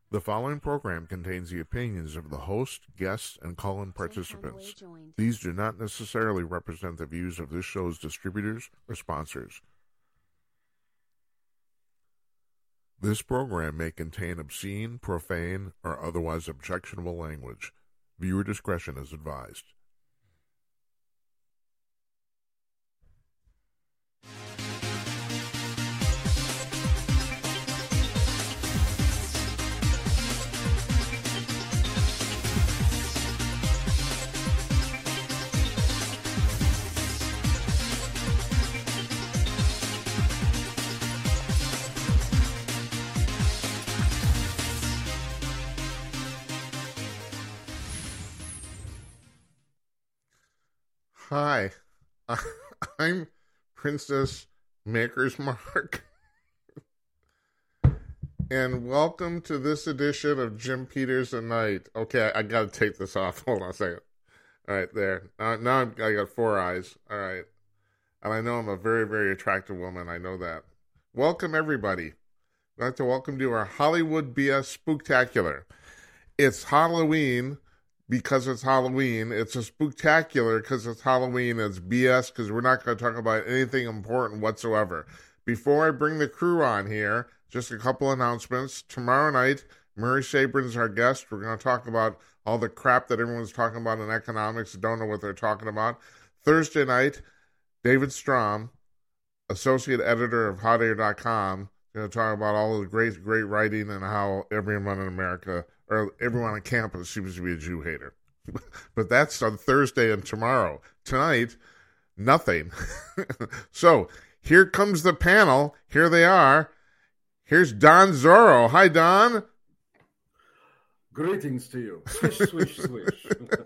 The following program contains the opinions of the host, guests, and call-in participants. These do not necessarily represent the views of this show's distributors or sponsors. This program may contain obscene, profane, or otherwise objectionable language. Viewer discretion is advised. Hi, I'm Princess Maker's Mark, and welcome to this edition of Jim Peters at Night. Okay, I gotta take this off. Hold on a second. All right, there. Now I got four eyes. All right. And I know I'm a very, very attractive woman. I know that. Welcome, everybody. I'd like to welcome to our Hollywood BS Spooktacular. It's Halloween because it's Halloween. It's a spooktacular because it's Halloween. It's BS because we're not going to talk about anything important whatsoever. Before I bring the crew on here, just a couple announcements. Tomorrow night, Murray Sabrin's our guest. We're going to talk about all the crap that everyone's talking about in economics. Don't know what they're talking about. Thursday night, David Strom, associate editor of HotAir.com, going to talk about all the great writing and how everyone in America, or everyone on campus, seems to be a Jew hater. But that's on Thursday and tomorrow. Tonight, nothing. So, here comes the panel. Here they are. Here's Don Zorro. Hi, Don. Greetings to you. Swish, swish, swish.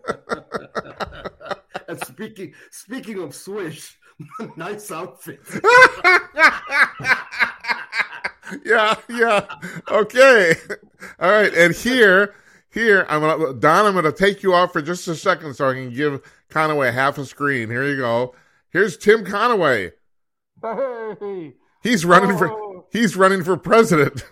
And speaking of swish, nice outfit. Yeah. Okay. All right. And here, I'm gonna take you off for just a second so I can give Conaway half a screen. Here you go. Here's Tim Conaway. Hey. He's running for president.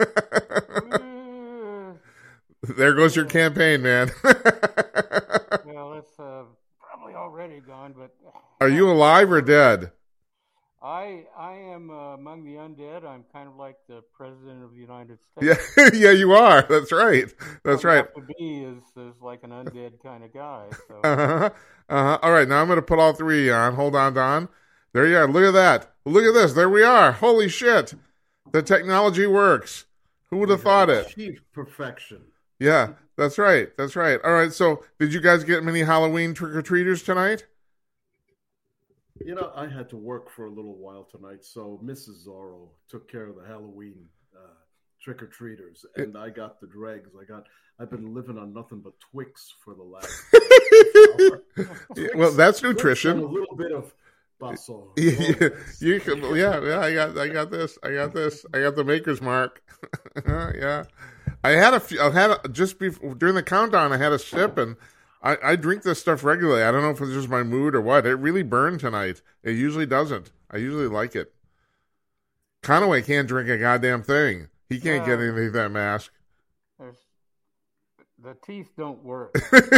There goes your campaign, man. Well, it's probably already gone, but are you alive or dead? I am among the undead. I'm kind of like the president of the United States. Yeah, you are. That's right. Right. To be is like an undead kind of guy. So. All right, now I'm going to put all three on. Hold on, Don. There you are. Look at that. Look at this. There we are. Holy shit. The technology works. Who would have thought it? Achieved perfection. Yeah, that's right. All right, so did you guys get many Halloween trick-or-treaters tonight? You know, I had to work for a little while tonight, so Mrs. Zorro took care of the Halloween trick-or-treaters, and I got the dregs. I've been living on nothing but Twix for the last hour. Well, that's nutrition. A little bit of basso. You can, yeah. I got this. I got the Maker's Mark. Yeah. Just before, during the countdown, I had a sip, and I drink this stuff regularly. I don't know if it's just my mood or what. It really burned tonight. It usually doesn't. I usually like it. Conaway can't drink a goddamn thing. He can't get anything that mask. The teeth don't work.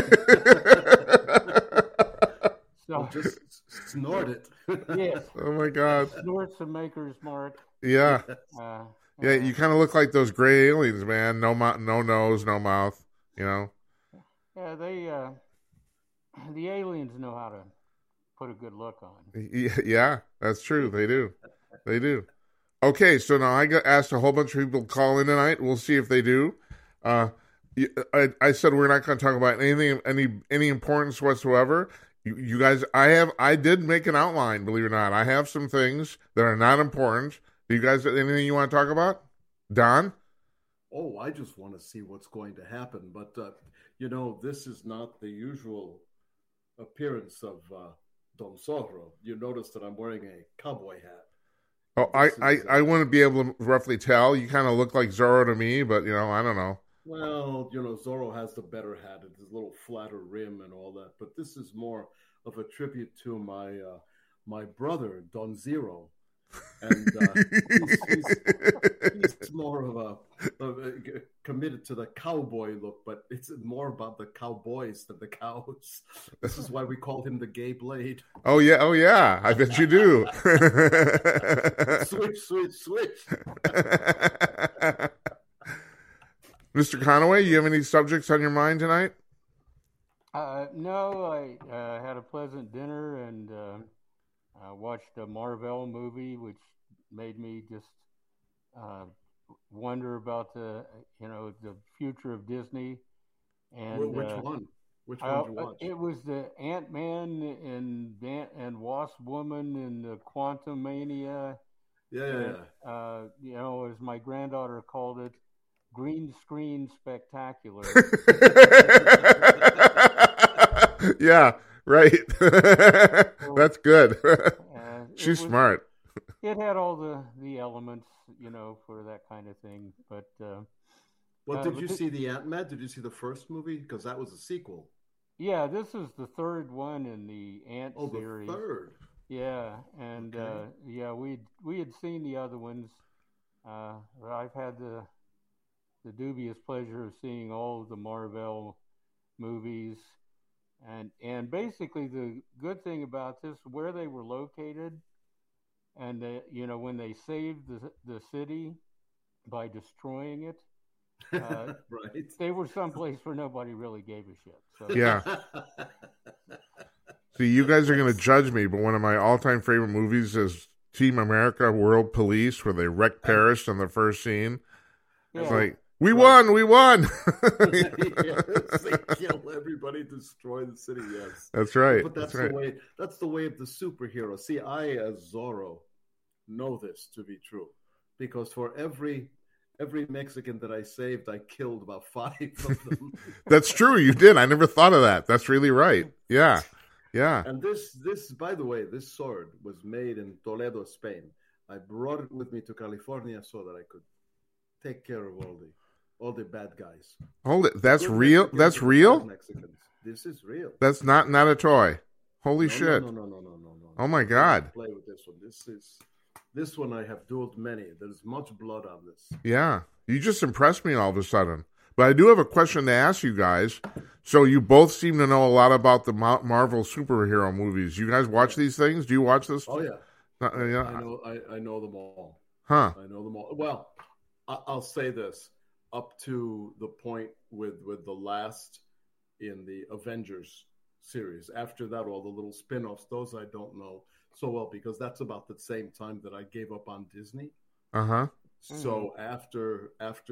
So just snort it. Yes. Oh my God. Snorts the Maker's Mark. Yeah. Yeah, you kind of look like those gray aliens, man. No nose, no mouth. You know. Yeah, the aliens know how to put a good look on. Yeah, that's true. They do. Okay, so now I got asked a whole bunch of people to call in tonight. We'll see if they do. I said we're not going to talk about anything, any importance whatsoever. You guys, I did make an outline, believe it or not. I have some things that are not important. Do you guys have anything you want to talk about? Don? Oh, I just want to see what's going to happen. But, this is not the usual appearance of Don Zorro. You notice that I'm wearing a cowboy hat. Oh, I wouldn't be able to roughly tell. You kind of look like Zorro to me, but, I don't know. Well, Zorro has the better hat. It's a little flatter rim and all that. But this is more of a tribute to my brother, Don Zero. And He's more of a committed to the cowboy look, but it's more about the cowboys than the cows. This is why we call him the Gay Blade. Oh yeah. I bet you do. Switch. Mr. Conaway, you have any subjects on your mind tonight? No, I had a pleasant dinner and watched a Marvel movie, which made me just wonder about the future of Disney. And which one? Which one did you watch? It was the Ant-Man and Wasp Woman and the Quantum Mania. Yeah. As my granddaughter called it, green screen spectacular. Yeah, right. That's good. She's smart. It had all the elements, for that kind of thing. But did you see the Ant-Man? Did you see the first movie? Because that was a sequel. Yeah, this is the third one in the Ant series. Oh, the third. Yeah, and okay. We had seen the other ones. I've had the dubious pleasure of seeing all of the Marvel movies, and basically the good thing about this, where they were located, and when they saved the city by destroying it, right? They were someplace where nobody really gave a shit. So. Yeah. See, you guys are going to judge me, but one of my all-time favorite movies is Team America: World Police, where they wreck Paris in the first scene. Yeah. It's like, we won! Yes, they kill everybody, destroy the city. Yes, that's right. But that's the way. That's the way of the superhero. See, I, as Zorro, know this to be true, because for every Mexican that I saved, I killed about 5 of them. That's true. You did. I never thought of that. That's really right. Yeah. Yeah. And this, by the way, this sword was made in Toledo, Spain. I brought it with me to California so that I could take care of all the bad guys. Hold it. That's real? That's real? Mexicans. This is real. That's not a toy. Holy shit. No. Oh my God. Play with this one. This one I have dueled many. There's much blood on this. Yeah. You just impressed me all of a sudden. But I do have a question to ask you guys. So you both seem to know a lot about the Marvel superhero movies. You guys watch these things? Do you watch this? Oh, yeah. Yeah. I know them all. Huh. I know them all. Well, I'll say this. Up to the point with the last in the Avengers series. After that, all the little spin-offs, those I don't know so well, because that's about the same time that I gave up on Disney. Uh-huh. So after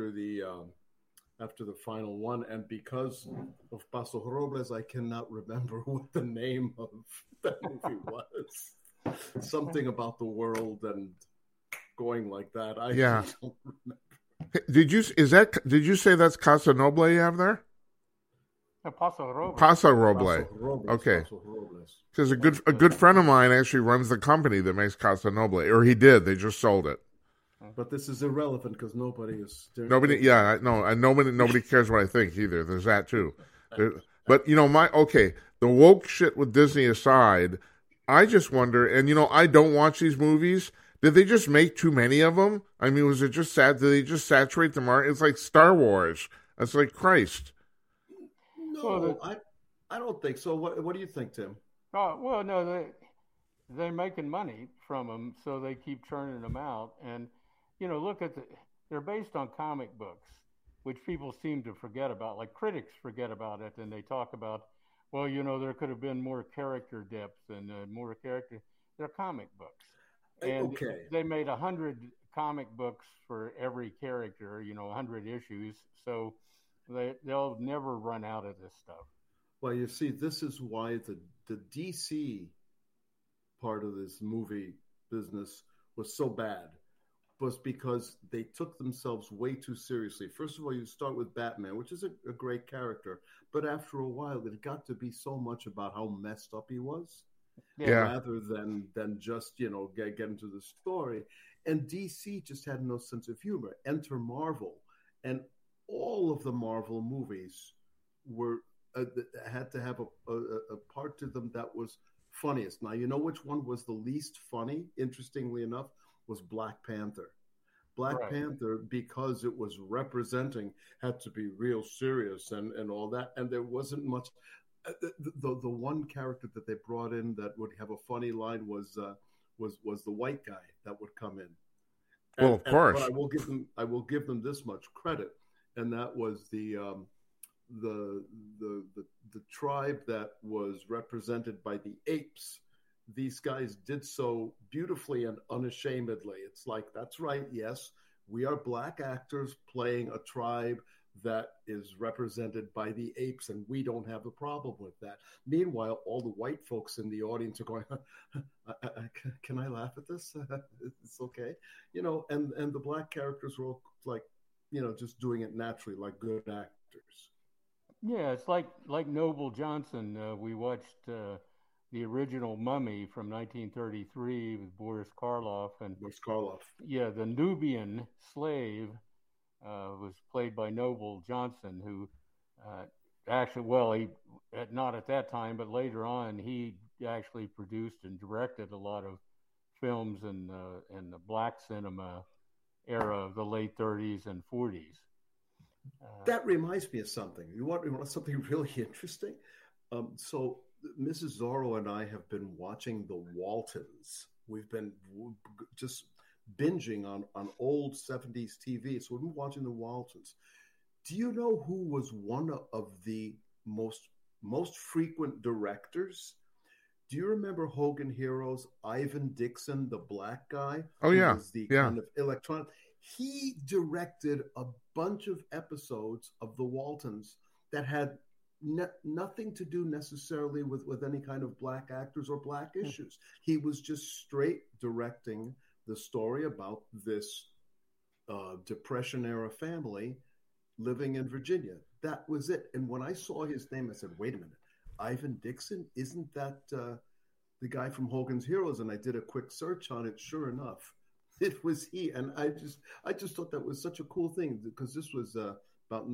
the final one, and because of Paso Robles, I cannot remember what the name of that movie was. Something about the world and going like that. I just don't remember. Did you say that's Casa Noble you have there? Paso Robles. Paso Robles. Okay. Because a good friend of mine actually runs the company that makes Casa Noble, or he did. They just sold it. But this is irrelevant because nobody is. Nobody cares what I think either. There's that too. But the woke shit with Disney aside, I just wonder. And I don't watch these movies. Did they just make too many of them? I mean, was it just sad? Did they just saturate the market? It's like Star Wars. It's like Christ. No, I don't think so. What do you think, Tim? Oh, well, no, they're making money from them, so they keep churning them out. And look at they're based on comic books, which people seem to forget about. Like critics forget about it, and they talk about, well, there could have been more character depth and more character. They're comic books. And they made 100 comic books for every character, 100 issues. So they'll never run out of this stuff. Well, you see, this is why the DC part of this movie business was so bad, was because they took themselves way too seriously. First of all, you start with Batman, which is a great character. But after a while, it got to be so much about how messed up he was. Rather than just get into the story. And DC just had no sense of humor. Enter Marvel, and all of the Marvel movies had to have a part to them that was funniest. Now, you know which one was the least funny? Interestingly enough, was Black Panther. Black Right. Panther, because it was representing, had to be real serious and all that, and there wasn't much. The one character that they brought in that would have a funny line was the white guy that would come in. Well, of course. But I will give them this much credit, and that was the tribe that was represented by the apes. These guys did so beautifully and unashamedly. It's like, that's right, yes, we are black actors playing a tribe that is represented by the apes, and we don't have a problem with that. Meanwhile, all the white folks in the audience are going, can I laugh at this? It's okay. And the black characters were all like, just doing it naturally, like good actors. Yeah, it's like Noble Johnson. We watched the original Mummy from 1933 with Boris Karloff, and Boris Karloff. Yeah, the Nubian slave was played by Noble Johnson, who actually, well, he not at that time, but later on, he actually produced and directed a lot of films in the black cinema era of the late 30s and 40s. That reminds me of something. You want something really interesting? So Mrs. Zorro and I have been watching The Waltons. We've been just binging on old 70s TV. So we've been watching The Waltons. Do you know who was one of the most frequent directors? Do you remember Hogan Heroes, Ivan Dixon, the black guy? Oh, yeah. Was the kind of electronic. He directed a bunch of episodes of The Waltons that had nothing to do necessarily with any kind of black actors or black issues. He was just straight directing the story about this Depression-era family living in Virginia. That was it. And when I saw his name, I said, wait a minute, Ivan Dixon? Isn't that the guy from Hogan's Heroes? And I did a quick search on it. Sure enough, it was he. And I just thought that was such a cool thing, because this was about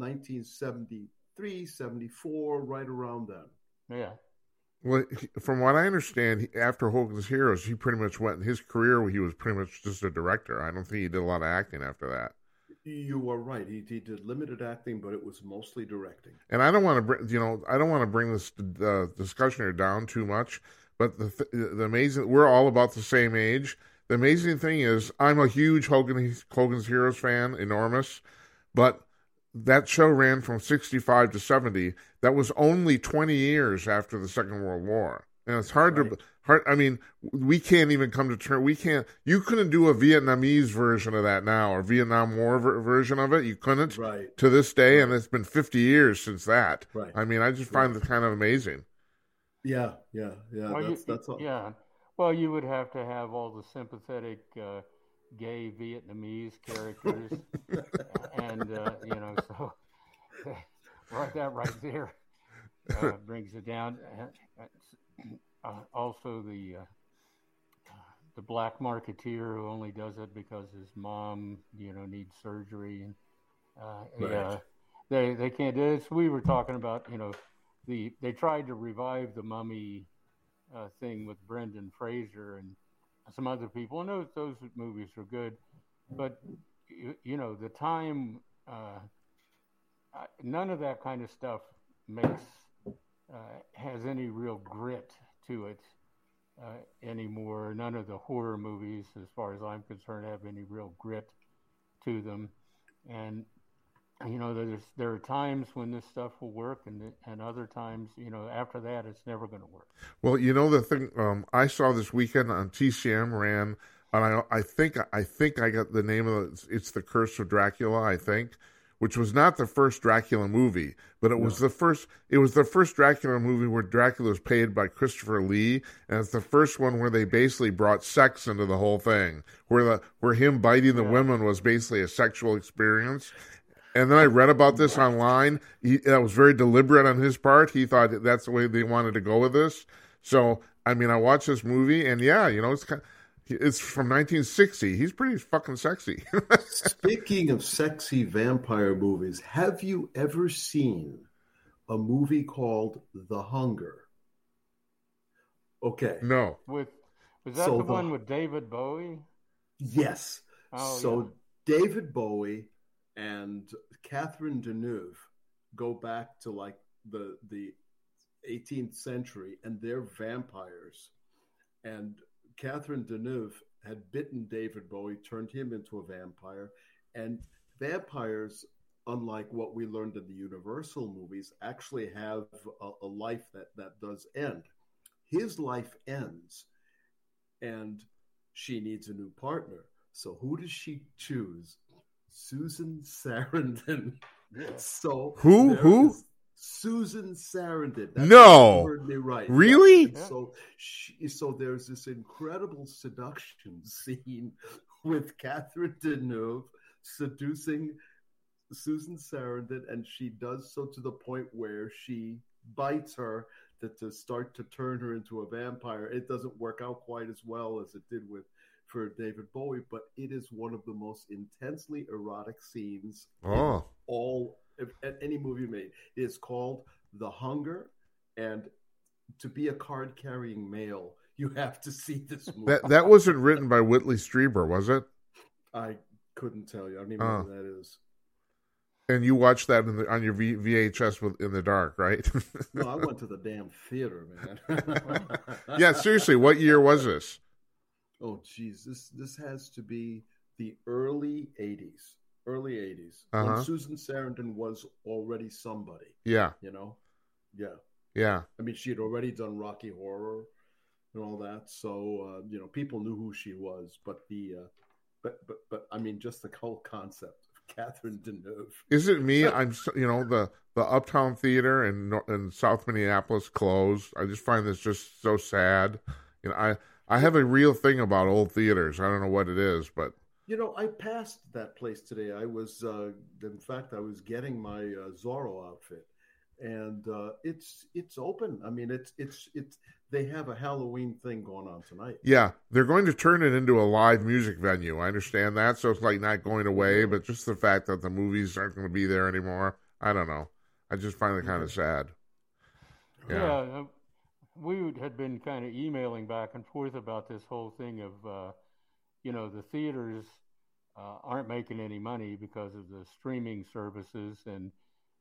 1973, 74, right around then. Yeah. Well, from what I understand, after Hogan's Heroes, he pretty much went in his career. He was pretty much just a director. I don't think he did a lot of acting after that. You are right. He did limited acting, but it was mostly directing. And I don't want to bring this discussion here down too much. But the amazing, we're all about the same age. The amazing thing is, I'm a huge Hogan's Heroes fan, enormous, but that show ran from 65 to 70. That was only 20 years after the Second World War. And it's hard. I mean, we can't even come to terms. You couldn't do a Vietnamese version of that now, or Vietnam War version of it. You couldn't to this day. And it's been 50 years since that. Right. I mean, I just find it kind of amazing. Yeah. Well, that's all. Yeah. Well, you would have to have all the sympathetic gay Vietnamese characters, and so that right there brings it down. Also, the black marketeer who only does it because his mom, needs surgery, and they can't do it. So we were talking about, they tried to revive the Mummy thing with Brendan Fraser and some other people, and those movies are good, but the time, none of that kind of stuff has any real grit to it anymore. None of the horror movies, as far as I'm concerned, have any real grit to them, and there are times when this stuff will work, and other times, after that, it's never going to work. Well, the thing I saw this weekend on TCM ran, and I think I got the name of it. It's The Curse of Dracula, I think, which was not the first Dracula movie, but it was the first. It was the first Dracula movie where Dracula was played by Christopher Lee, and it's the first one where they basically brought sex into the whole thing, where him biting the women was basically a sexual experience. And then I read about this online. That was very deliberate on his part. He thought that's the way they wanted to go with this. So, I mean, I watched this movie, and it's from 1960. He's pretty fucking sexy. Speaking of sexy vampire movies, have you ever seen a movie called The Hunger? Okay. No. Was that the one with David Bowie? Yes. Oh, so yeah. David Bowie and Catherine Deneuve go back to like the 18th century, and they're vampires. And Catherine Deneuve had bitten David Bowie, turned him into a vampire. And vampires, unlike what we learned in the Universal movies, actually have a life that does end. His life ends, and she needs a new partner. So who does she choose? Susan Sarandon. So who? Susan Sarandon. No, you heard me right. Really? Yeah. So there's this incredible seduction scene with Catherine Deneuve seducing Susan Sarandon, and she does so to the point where she bites her to start to turn her into a vampire. It doesn't work out quite as well as it did for David Bowie, but it is one of the most intensely erotic scenes in any movie made. It is called The Hunger, and to be a card-carrying male, you have to see this movie. That wasn't written by Whitley Strieber, was it? I couldn't tell you. I don't even know who that is. And you watched that on your VHS in the dark, right? No, I went to the damn theater, man. Yeah, seriously, what year was this? Oh, geez, this has to be the early 80s. Early 80s. Uh-huh. When Susan Sarandon was already somebody. Yeah. You know? Yeah. Yeah. I mean, she had already done Rocky Horror and all that. So, people knew who she was. But but I mean, just the whole concept of Catherine Deneuve. Is it me? I'm, the Uptown Theater in South Minneapolis closed. I just find this just so sad. I have a real thing about old theaters. I don't know what it is, but I passed that place today. I was, in fact, I was getting my Zorro outfit, and it's open. I mean, it's they have a Halloween thing going on tonight. Yeah, they're going to turn it into a live music venue. I understand that, so it's like not going away, but just the fact that the movies aren't going to be there anymore. I don't know. I just find it kind of sad. Yeah. We had been kind of emailing back and forth about this whole thing of, the theaters aren't making any money because of the streaming services and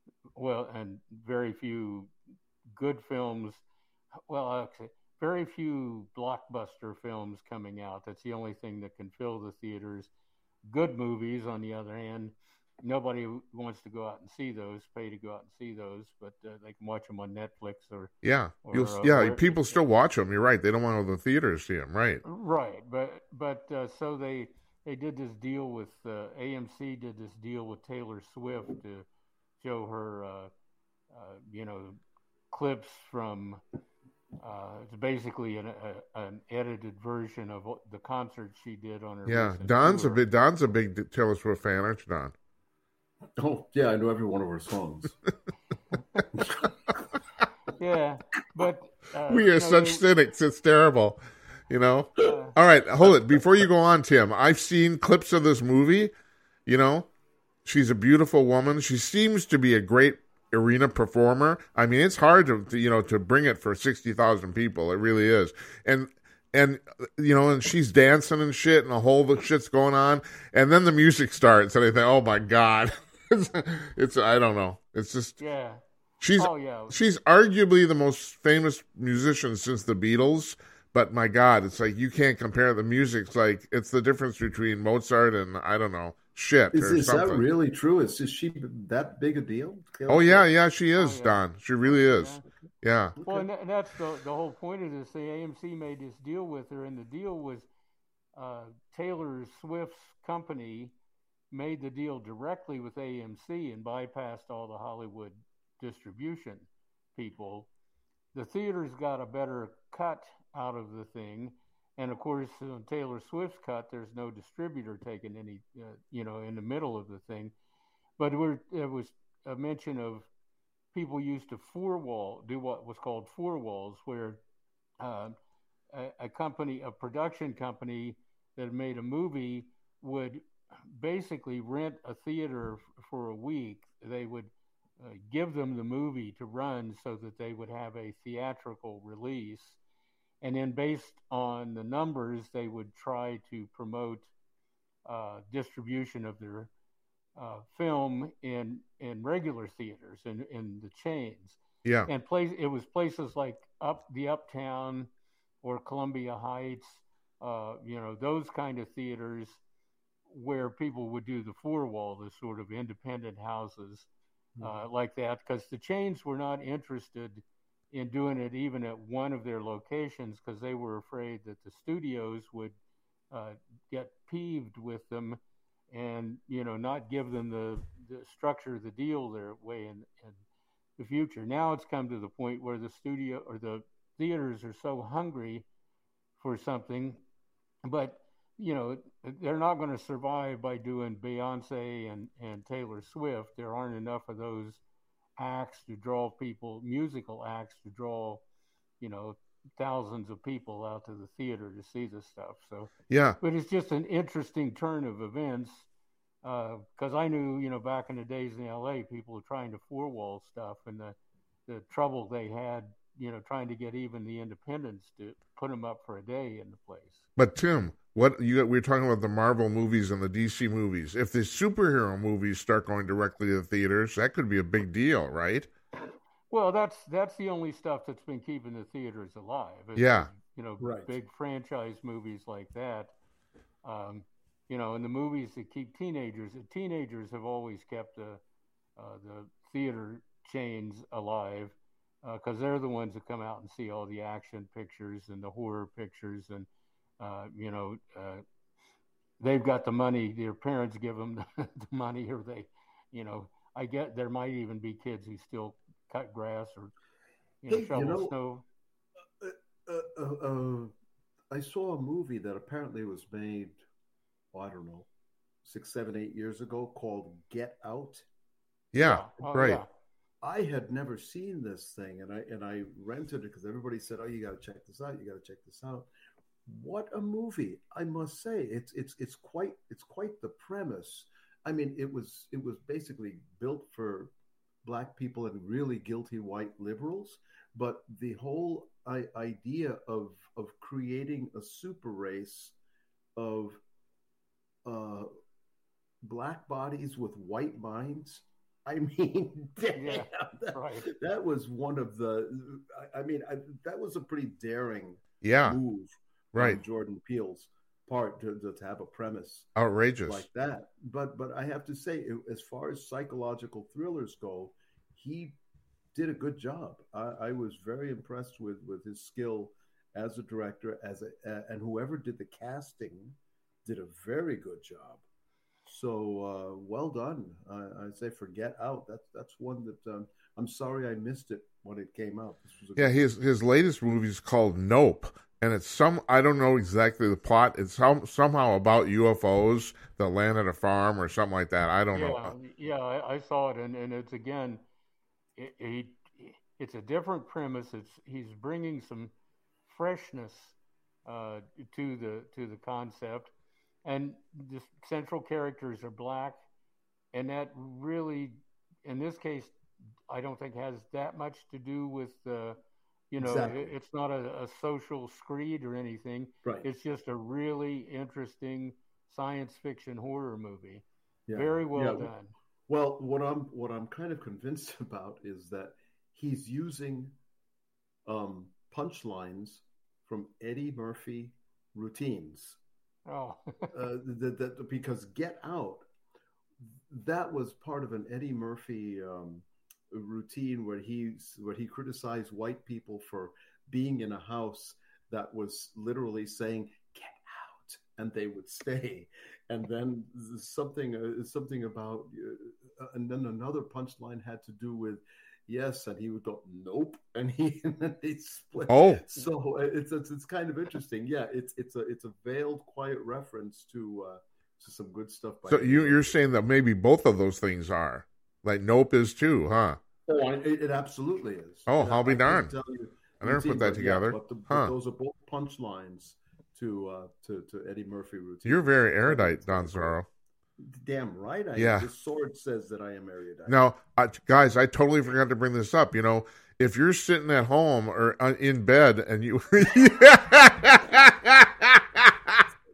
very few good films. Well, actually, very few blockbuster films coming out. That's the only thing that can fill the theaters. Good movies, on the other hand, nobody wants to go out and see those, pay to go out and see those, but they can watch them on Netflix or people still watch them. You're right. They don't want to go to the theater to see them, right? Right, but so they did this deal with AMC did this deal with Taylor Swift to show her clips from. It's basically an edited version of the concert she did on her. Yeah, Don's a big Taylor Swift fan, aren't you, Don? Oh, yeah, I know every one of her songs. Yeah, but... we are such cynics. It's terrible, All right, hold it. Before you go on, Tim, I've seen clips of this movie. She's a beautiful woman. She seems to be a great arena performer. I mean, it's hard to bring it for 60,000 people. It really is. And she's dancing and shit, and the whole shit's going on. And then the music starts, and I think, oh my God. It's I don't know. It's just She's arguably the most famous musician since the Beatles, but my God, it's like you can't compare the music. It's like it's the difference between Mozart and I don't know shit. Is that really true? Is she that big a deal? Oh yeah, she is, Don. She really is. Yeah. Well, and that's the whole point of this. The AMC made this deal with her, and the deal was Taylor Swift's company made the deal directly with AMC and bypassed all the Hollywood distribution people. The theaters got a better cut out of the thing, and of course, on Taylor Swift's cut, there's no distributor taking any, in the middle of the thing. But there was a mention of people used to do what was called four walls, where a production company that made a movie would basically rent a theater for a week. They would give them the movie to run so that they would have a theatrical release. And then based on the numbers, they would try to promote distribution of their film in regular theaters in the chains. Yeah. And it was places like the Uptown or Columbia Heights, those kind of theaters where people would do the four wall, the sort of independent houses like that, because the chains were not interested in doing it even at one of their locations, because they were afraid that the studios would get peeved with them and not give them the structure of the deal their way in the future. Now it's come to the point where the studio or the theaters are so hungry for something, but they're not going to survive by doing Beyonce and Taylor Swift. There aren't enough of those acts to draw people, musical acts to draw, thousands of people out to the theater to see this stuff. So yeah, but it's just an interesting turn of events, because I knew, back in the days in LA, people were trying to four wall stuff, and the trouble they had, trying to get even the independents to put them up for a day in the place. But Tim, we're talking about the Marvel movies and the DC movies. If the superhero movies start going directly to the theaters, that could be a big deal, right? Well, that's the only stuff that's been keeping the theaters alive. Yeah. Right. Big franchise movies like that. And the movies that keep teenagers have always kept the theater chains alive, because they're the ones that come out and see all the action pictures and the horror pictures, and they've got the money. Their parents give them the money, or they, I get there might even be kids who still cut grass or shovel snow. I saw a movie that apparently was made, I don't know, 6, 7, 8 years ago, called Get Out. Yeah, right. Yeah. I had never seen this thing, and I rented it because everybody said, "Oh, you got to check this out. You got to check this out." What a movie! I must say, it's quite the premise. I mean, it was basically built for Black people and really guilty white liberals, but the whole idea of creating a super race of Black bodies with white minds. I mean, damn, that was one of the. I mean, that was a pretty daring move, right? On Jordan Peele's part to have a premise outrageous like that. But I have to say, as far as psychological thrillers go, he did a good job. I was very impressed with his skill as a director, and whoever did the casting did a very good job. So well done. I say for Get Out. That's one that I'm sorry I missed it when it came out. This was his latest movie is called Nope, and it's I don't know exactly the plot. It's somehow about UFOs that land at a farm or something like that. I don't know. Yeah, I saw it, and it's again, it's a different premise. He's bringing some freshness to the concept. And the central characters are Black, and that really, in this case, I don't think has that much to do with exactly. It's not a social screed or anything. Right. It's just a really interesting science fiction horror movie. Yeah. Very well done. Well, what I'm kind of convinced about is that he's using punchlines from Eddie Murphy routines. Oh, because Get Out, that was part of an Eddie Murphy routine where he criticized white people for being in a house that was literally saying "Get out," and they would stay. And then something about, and then another punchline had to do with yes, and he would go nope, and then they split. Oh, so it's kind of interesting. Yeah, it's a veiled, quiet reference to some good stuff. So you're saying that maybe both of those things are like Nope is too, huh? Oh, it absolutely is. Oh, I'll be darned. I never put that together. Yeah, but those are both punchlines to Eddie Murphy routine. You're very erudite, Don Zorro. Damn right I am. The sword says that I am erudite. Now, guys, I totally forgot to bring this up. If you're sitting at home or in bed and you...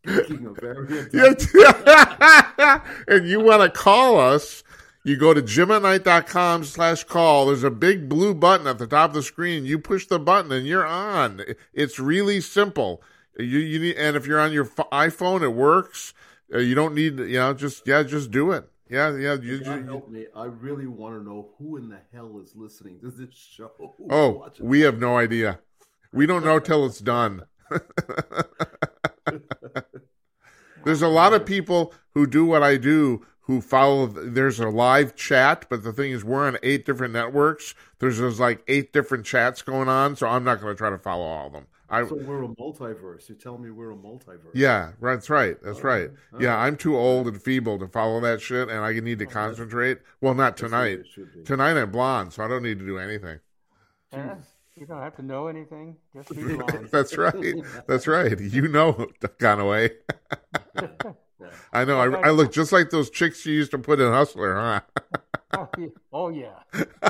Speaking of variant, Yeah. And you want to call us, you go to jimatnight.com/call. There's a big blue button at the top of the screen. You push the button and you're on. It's really simple. You need, and if you're on your iPhone, it works. You don't need, just do it. God help me. I really want to know who in the hell is listening to this show. Oh, we have no idea. We don't know till it's done. There's a lot of people who do what I do who follow. There's a live chat, but the thing is, we're on 8 different networks. There's like 8 different chats going on, so I'm not going to try to follow all of them. So we're a multiverse. You tell me we're a multiverse. Yeah, that's right. That's right. Yeah, I'm too old and feeble to follow that shit, and I need to concentrate. Well, not tonight. Tonight I'm blonde, so I don't need to do anything. You don't have to know anything. Just be blonde. That's right. That's right. You know, Conaway. I know. I look just like those chicks you used to put in Hustler, huh? Oh yeah.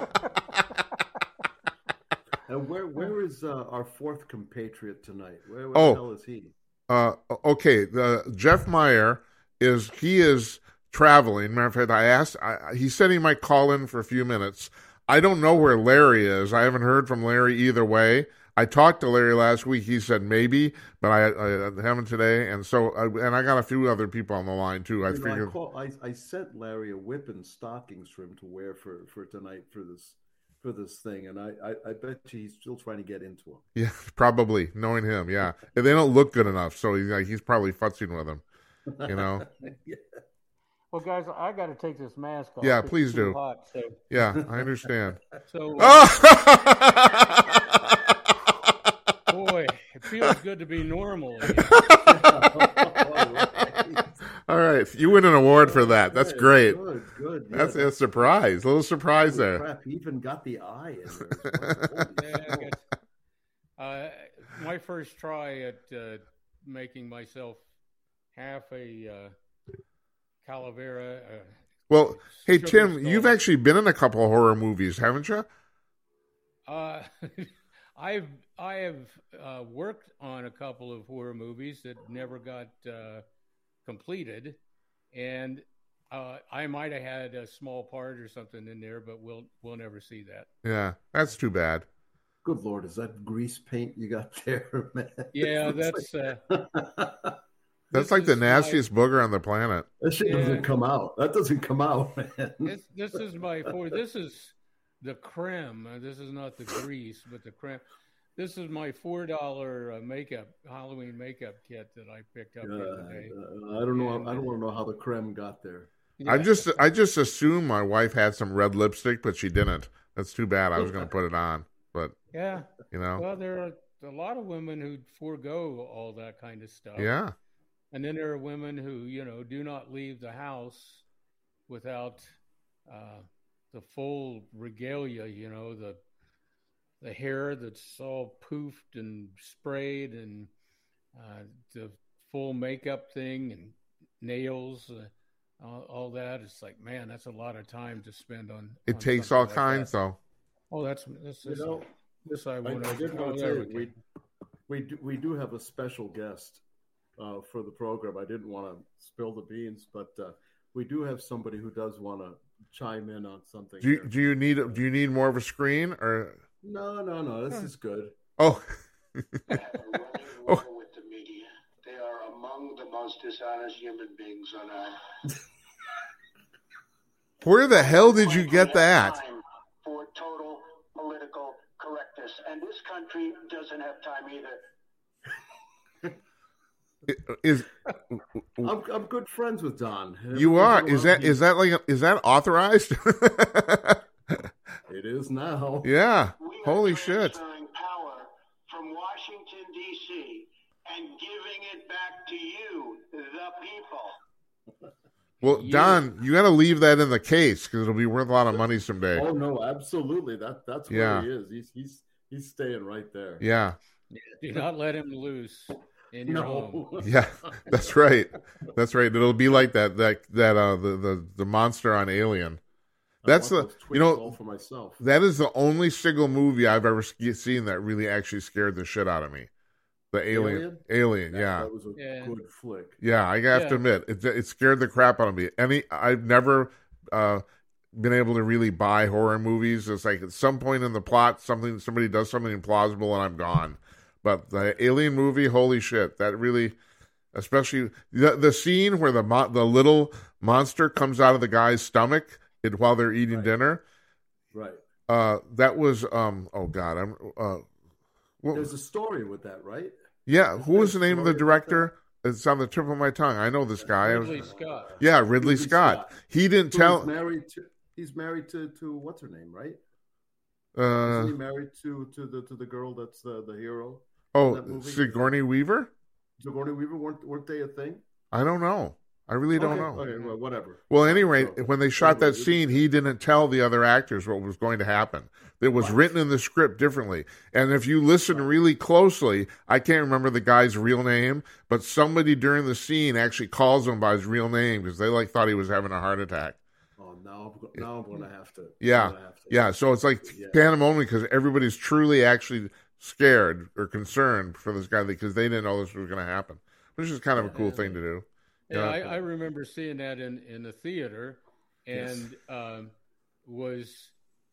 And where is our 4th compatriot tonight? Where the hell is he? Okay. Jeff Meyer is traveling. Matter of fact, he said he might call in for a few minutes. I don't know where Larry is. I haven't heard from Larry either way. I talked to Larry last week. He said maybe, but I haven't today. And so, and I got a few other people on the line too. I figured I sent Larry a whip and stockings for him to wear for tonight for this thing, and I bet you he's still trying to get into them. Yeah, probably, knowing him. Yeah, they don't look good enough, so he's probably futzing with them. Yeah. Well, guys, I got to take this mask off. Yeah, It's please too do. Hot, so. Yeah, I understand. So, boy, it feels good to be normal again. All right, you win an award for that. That's great. Good. Yeah, That's a surprise. A little surprise there. Crap, he even got the eye in there. My first try at making myself half a calavera. Well, hey Tim, skull. you've actually been in a couple of horror movies, haven't you? I have worked on a couple of horror movies that never got completed, and I might have had a small part or something in there, but we'll never see that. Yeah, that's too bad. Good Lord, is that grease paint you got there, man? Yeah, that's That's like the nastiest booger on the planet. That shit doesn't come out. That doesn't come out, man. This is this is the creme. This is not the grease, but the creme. This is my $4 Halloween makeup kit that I picked up the other day. I don't know. I don't want to know how the creme got there. Yeah. I just assumed my wife had some red lipstick, but she didn't. That's too bad. I was going to put it on, but yeah, Well, there are a lot of women who forego all that kind of stuff. Yeah. And then there are women who, do not leave the house without the full regalia, the hair that's all poofed and sprayed, and the full makeup thing, and nails, all that. It's like, man, that's a lot of time to spend on. It takes all kinds, though. Oh, this I want to tell you, we do have a special guest for the program. I didn't want to spill the beans, but we do have somebody who does want to chime in on something. Do you need more of a screen, or? No. This is good. Oh. With the media, they are among the most dishonest human beings on earth. Where the hell did you get that? Time for total political correctness, and this country doesn't have time either. I'm good friends with Don. You are? Is that authorized? It is now. Yeah. We Holy are shit. transferring power from Washington, D.C. and giving it back to you, the people. Well, Don, you got to leave that in the case because it'll be worth a lot of money someday. Oh no, absolutely. That's where he is. He's staying right there. Yeah. Do not let him loose in your home. Yeah, that's right. That's right. It'll be like the monster on Alien. That's all for myself. That is the only single movie I've ever seen that really actually scared the shit out of me. The Alien, yeah. That was a good flick. Yeah, I have to admit, it scared the crap out of me. I've never been able to really buy horror movies. It's like at some point in the plot, somebody does something implausible and I'm gone. But the Alien movie, holy shit, that really, especially the scene where the little monster comes out of the guy's stomach while they're eating dinner. Right. That was oh God, there's a story with that, right? Yeah, who was the name of the director? It's on the tip of my tongue. I know this guy. Ridley Scott. Yeah, Ridley Scott. He didn't tell. He's married to what's her name, right? Isn't he married to the girl that's the hero? Oh, Sigourney Weaver. Sigourney Weaver, weren't they a thing? I don't know. I really don't know. Okay, well, whatever. Well, anyway, when they shot that scene, he didn't tell the other actors what was going to happen. It was written in the script differently. And if you listen really closely, I can't remember the guy's real name, but somebody during the scene actually calls him by his real name because they thought he was having a heart attack. Oh, now I'm going to have to. Yeah. So it's like pandemonium because everybody's truly actually scared or concerned for this guy because they didn't know this was going to happen, which is kind of a cool thing to do. Yeah, I remember seeing that in the theater, and was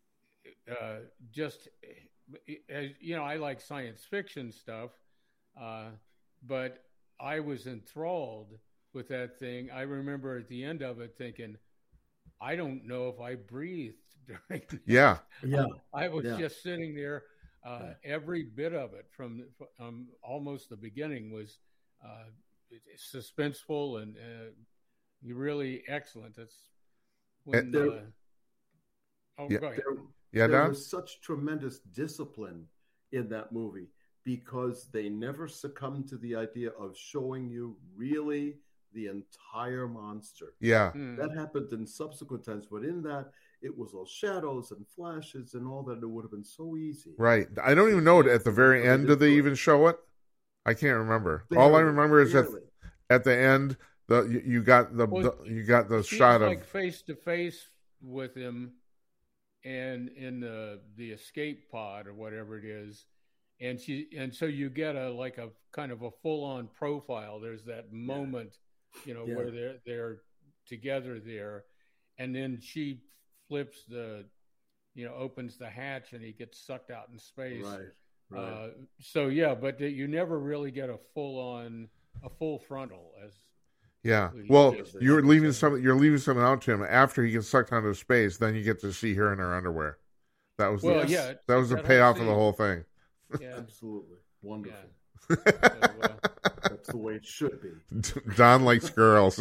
just, I like science fiction stuff, but I was enthralled with that thing. I remember at the end of it thinking, I don't know if I breathed during this. Yeah. I was just sitting there. Every bit of it from almost the beginning was suspenseful and really excellent. That's when go ahead. There was such tremendous discipline in that movie because they never succumbed to the idea of showing you really the entire monster. Yeah. That happened in subsequent times, but in that it was all shadows and flashes and all that. It would have been so easy. Right. I don't even know at the very end did they even show it? I can't remember. All I remember is that at the end, you got the shot of like face to face with him, and in the escape pod or whatever it is, and so you get a kind of a full on profile. There's that moment, where they're together there, and then she flips opens the hatch and he gets sucked out in space. Right. But you never really get a full frontal as. Yeah. Well, you're leaving something out to him after he gets sucked out into space. Then you get to see her in her underwear. That was that was the payoff of the whole thing. Yeah, absolutely wonderful. Yeah. That's the way it should be. Don likes girls.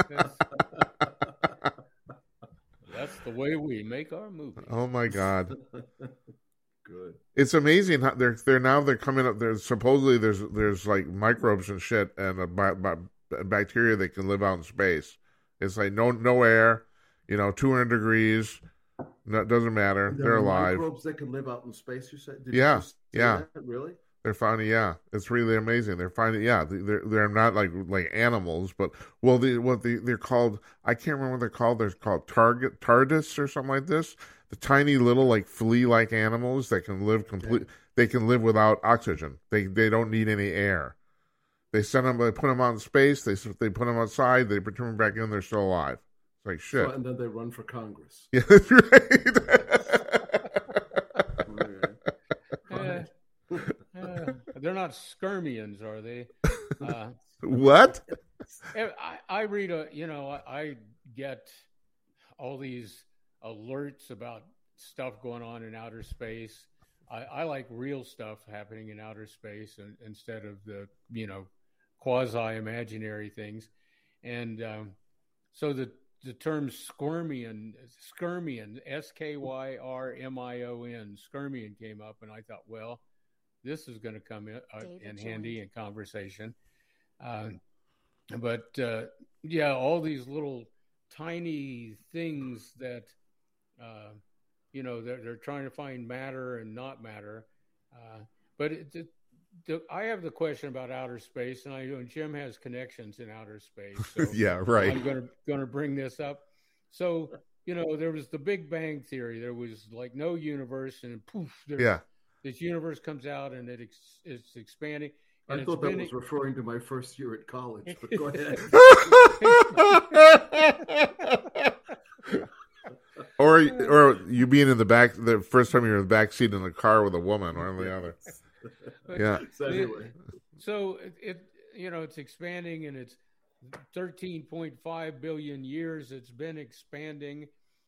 That's the way we make our movies. Oh my God. Good. It's amazing how they're coming up. There's supposedly there's like microbes and shit and bacteria that can live out in space. It's like no air, 200 degrees. No, it doesn't matter. They're alive. Microbes that can live out in space. You said? Yeah. That? Really? They're finding, it's really amazing. They're finding, they're not like animals, but they're called. I can't remember what they're called. They're called TARDIS or something like this. The tiny little like flea-like animals that can live They can live without oxygen. They don't need any air. They put them out in space. They put them outside. They put them back in. They're still alive. It's like shit. And then they run for Congress. Yeah, that's right. They're not skirmians, are they? What? I read I get all these alerts about stuff going on in outer space. I like real stuff happening in outer space instead of the quasi-imaginary things. And so the term skyrmion, Skyrmion, Skyrmion came up, and I thought, well, this is going to come in handy in conversation. But all these little tiny things that, they're trying to find matter and not matter. But I have the question about outer space, and Jim has connections in outer space. So yeah, right. I'm going to bring this up. So, there was the Big Bang Theory. There was like no universe, and poof, this universe comes out, and it's expanding. I thought that was referring to my first year at college, but go ahead. Or you being in the back, the first time you were in the back seat in the car with a woman, one or the other. Yeah. So anyway. So it's expanding, and it's 13.5 billion years. It's been expanding,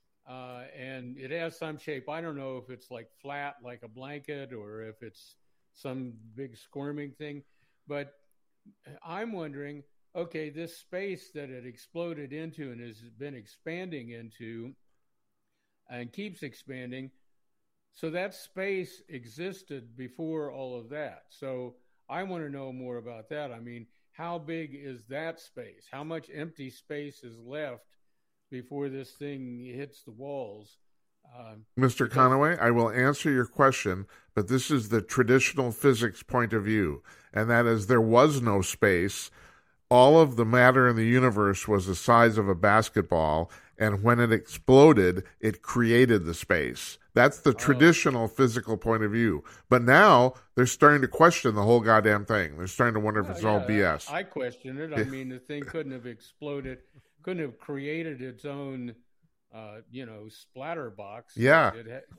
and it has some shape. I don't know if it's like flat, like a blanket, or if it's some big squirming thing. But I'm wondering, okay, this space that it exploded into and has been expanding into and keeps expanding, so that space existed before all of that. So I want to know more about that. I mean, how big is that space? How much empty space is left before this thing hits the walls? Mr. Conaway, I will answer your question, but this is the traditional physics point of view, and that is there was no space. All of the matter in the universe was the size of a basketball, and when it exploded, it created the space. That's the traditional physical point of view. But now they're starting to question the whole goddamn thing. They're starting to wonder if it's all BS. I question it. I mean, the thing couldn't have exploded, couldn't have created its own splatter box. Yeah.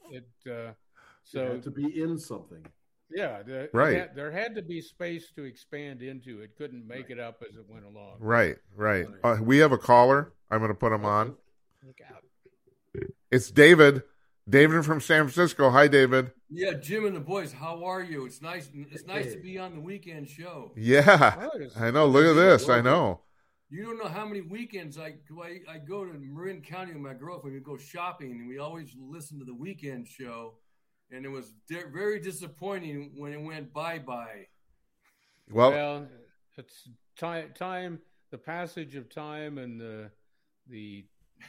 So it had to be in something. Yeah. Right. There had to be space to expand into. It couldn't make it up as it went along. Right. We have a caller. I'm going to put him on. Look out. It's David. David from San Francisco. Hi, David. Yeah, Jim and the boys. How are you? It's nice. It's nice to be on the weekend show. Yeah. I know. Look at this. I know. You don't know how many weekends I go to Marin County with my girlfriend. We go shopping, and we always listen to the weekend show. And it was very disappointing when it went bye-bye. Well, it's time, the passage of time, and the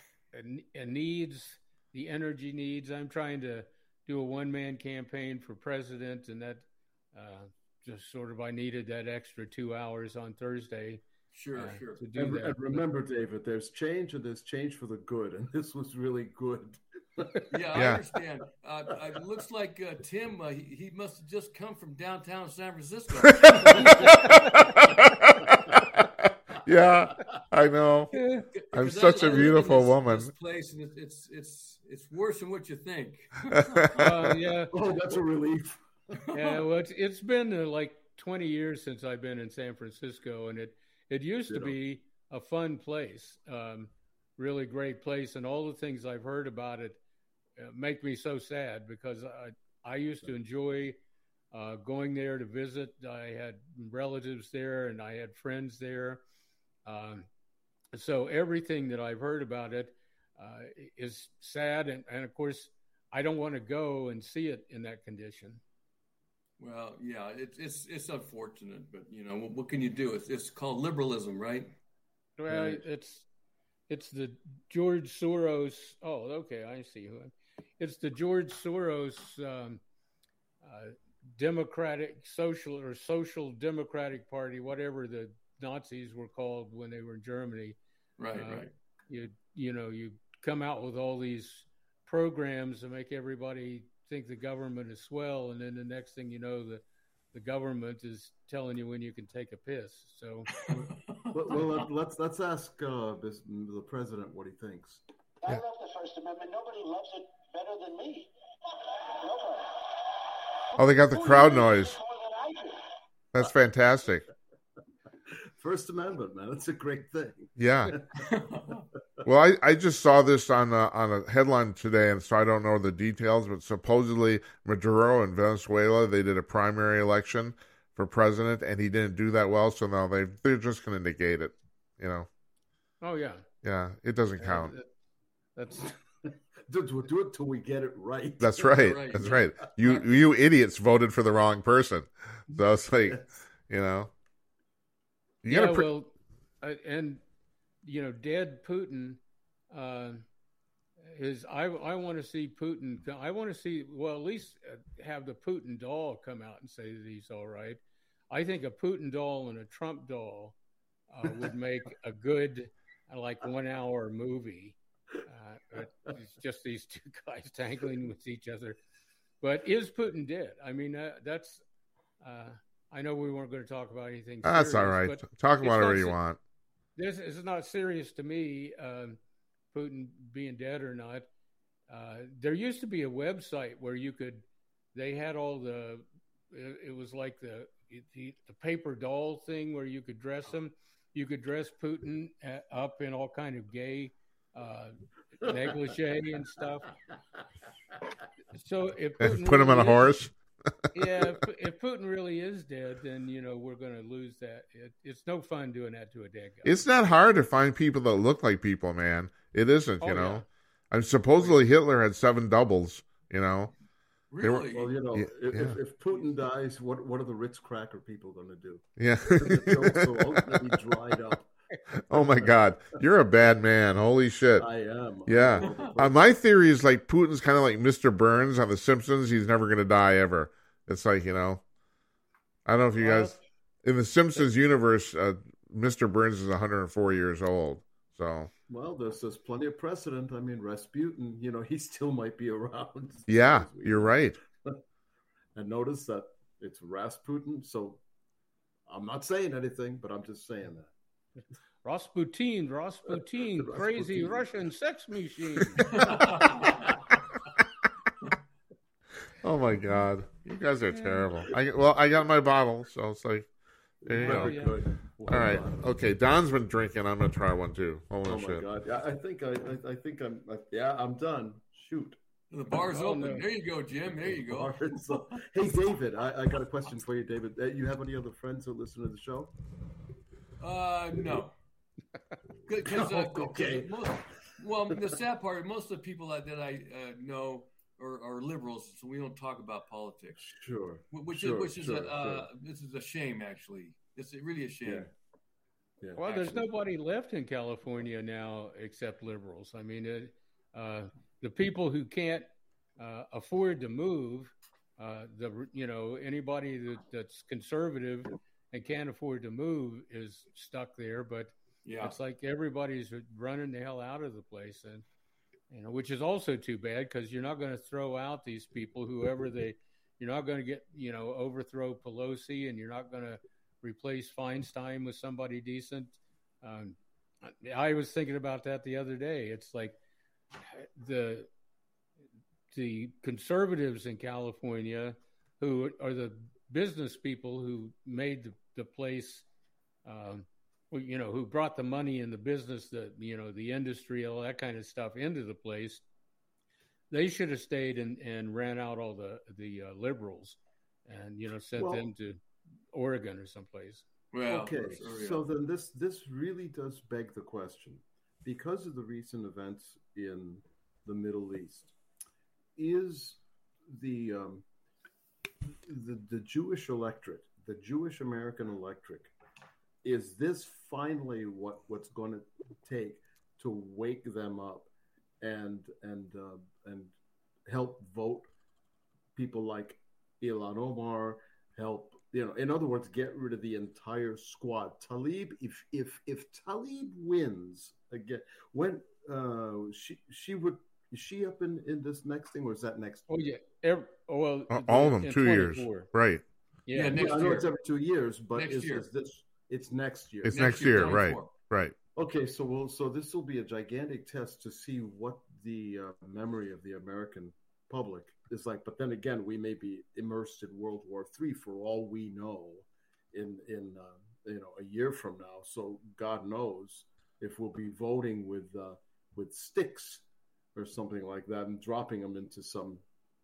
needs, the energy needs. I'm trying to do a one-man campaign for president, and that just sort of I needed that extra 2 hours on Thursday. Sure. To do that. And remember, David, there's change, and there's change for the good, and this was really good. Yeah, I understand. It looks like Tim, he must have just come from downtown San Francisco. Yeah, I know. I'm such a beautiful woman. This place, and it's worse than what you think. Yeah. Oh, that's a relief. Yeah, well, it's been like 20 years since I've been in San Francisco, and it used to be a fun place, really great place, and all the things I've heard about it make me so sad because I used to enjoy going there to visit. I had relatives there, and I had friends there. So everything that I've heard about it is sad, and of course, I don't want to go and see it in that condition. Well, yeah, it's unfortunate, but what can you do? It's called liberalism, right? Well, right. It's the George Soros. Oh, okay, I see who. It's the George Soros Democratic Social Democratic Party, whatever the Nazis were called when they were in Germany. Right. You come out with all these programs to make everybody think the government is swell, and then the next thing you know, the government is telling you when you can take a piss. So, well, let's ask the president what he thinks. I love the First Amendment. Nobody loves it better than me. Nobody. Oh, they got the crowd noise. That's fantastic. First Amendment, man, it's a great thing. Yeah. Well, I just saw this on a headline today, and so I don't know the details, but supposedly Maduro in Venezuela, they did a primary election for president, and he didn't do that well, so now they're just going to negate it, Oh, yeah. Yeah, it doesn't count. That's... Do it till we get it right. That's right. That's right. You idiots voted for the wrong person. So it's like, dead Putin is. I want to see Putin. I want to see. Well, at least have the Putin doll come out and say that he's all right. I think a Putin doll and a Trump doll would make a good 1 hour movie. It's just these two guys tangling with each other. But is Putin dead? I mean, that's. I know we weren't going to talk about anything. That's all right. Talk about whatever you want. This is not serious to me, Putin being dead or not. There used to be a website where they had all it was like the paper doll thing where you could dress them. You could dress Putin up in all kind of gay negligee and stuff. So if Putin put him on a horse. Yeah, if Putin really is dead, then we're going to lose that. It's no fun doing that to a dead guy. It's not hard to find people that look like people, man. It isn't, you know. Yeah. And supposedly Hitler had 7 doubles, you know. Really? Well, if Putin dies, what are the Ritz cracker people going to do? Yeah. They'll be dried up. Oh my God, you're a bad man. Holy shit. I am. Yeah. My theory is like Putin's kind of like Mr. Burns on The Simpsons. He's never going to die ever. It's like, I don't know if you guys, in the Simpsons universe, Mr. Burns is 104 years old. So. Well, there's plenty of precedent. I mean, Rasputin, he still might be around. Yeah, you're right. And notice that it's Rasputin. So I'm not saying anything, but I'm just saying that. Rasputin, crazy Russian sex machine. Oh my God, you guys are terrible. I got my bottle, so it's like, there you go. Good. All right, okay. Don's been drinking. I'm gonna try one too. Holy shit! My God, I think I'm done. Shoot. The bar's open. No. There you go, Jim. There you go. Hey, David, I got a question for you, David. You have any other friends who listen to the show? No. Okay. Well, the sad part, most of the people that I know are liberals, so we don't talk about politics. Sure. This is a shame, actually. It's really a shame. Yeah. Well, there's nobody left in California now except liberals. I mean, the people who can't afford to move, anybody that's conservative and can't afford to move is stuck there. But it's like everybody's running the hell out of the place, and which is also too bad because you're not going to throw out these people, you're not going to get overthrow Pelosi, and you're not going to replace Feinstein with somebody decent. I was thinking about that the other day. It's like the conservatives in California, who are the business people who made the place, who brought the money and the business, the industry, all that kind of stuff into the place. They should have stayed and ran out all the liberals and, sent them to Oregon or someplace. Well, okay, so then this really does beg the question, because of the recent events in the Middle East, is the Jewish electorate, the Jewish American electorate, is this finally what's going to take to wake them up and help vote people like Ilhan Omar, help, in other words, get rid of the entire squad. Tlaib, if Tlaib wins again, when is she up in this next thing, or is that next? Oh yeah, all of them 2 years, right? Yeah, next year. I know it's every 2 years, but is this? It's next year. It's next year, right. Okay, so this will be a gigantic test to see what the memory of the American public is like. But then again, we may be immersed in World War III for all we know in a year from now. So God knows if we'll be voting with sticks or something like that and dropping them into some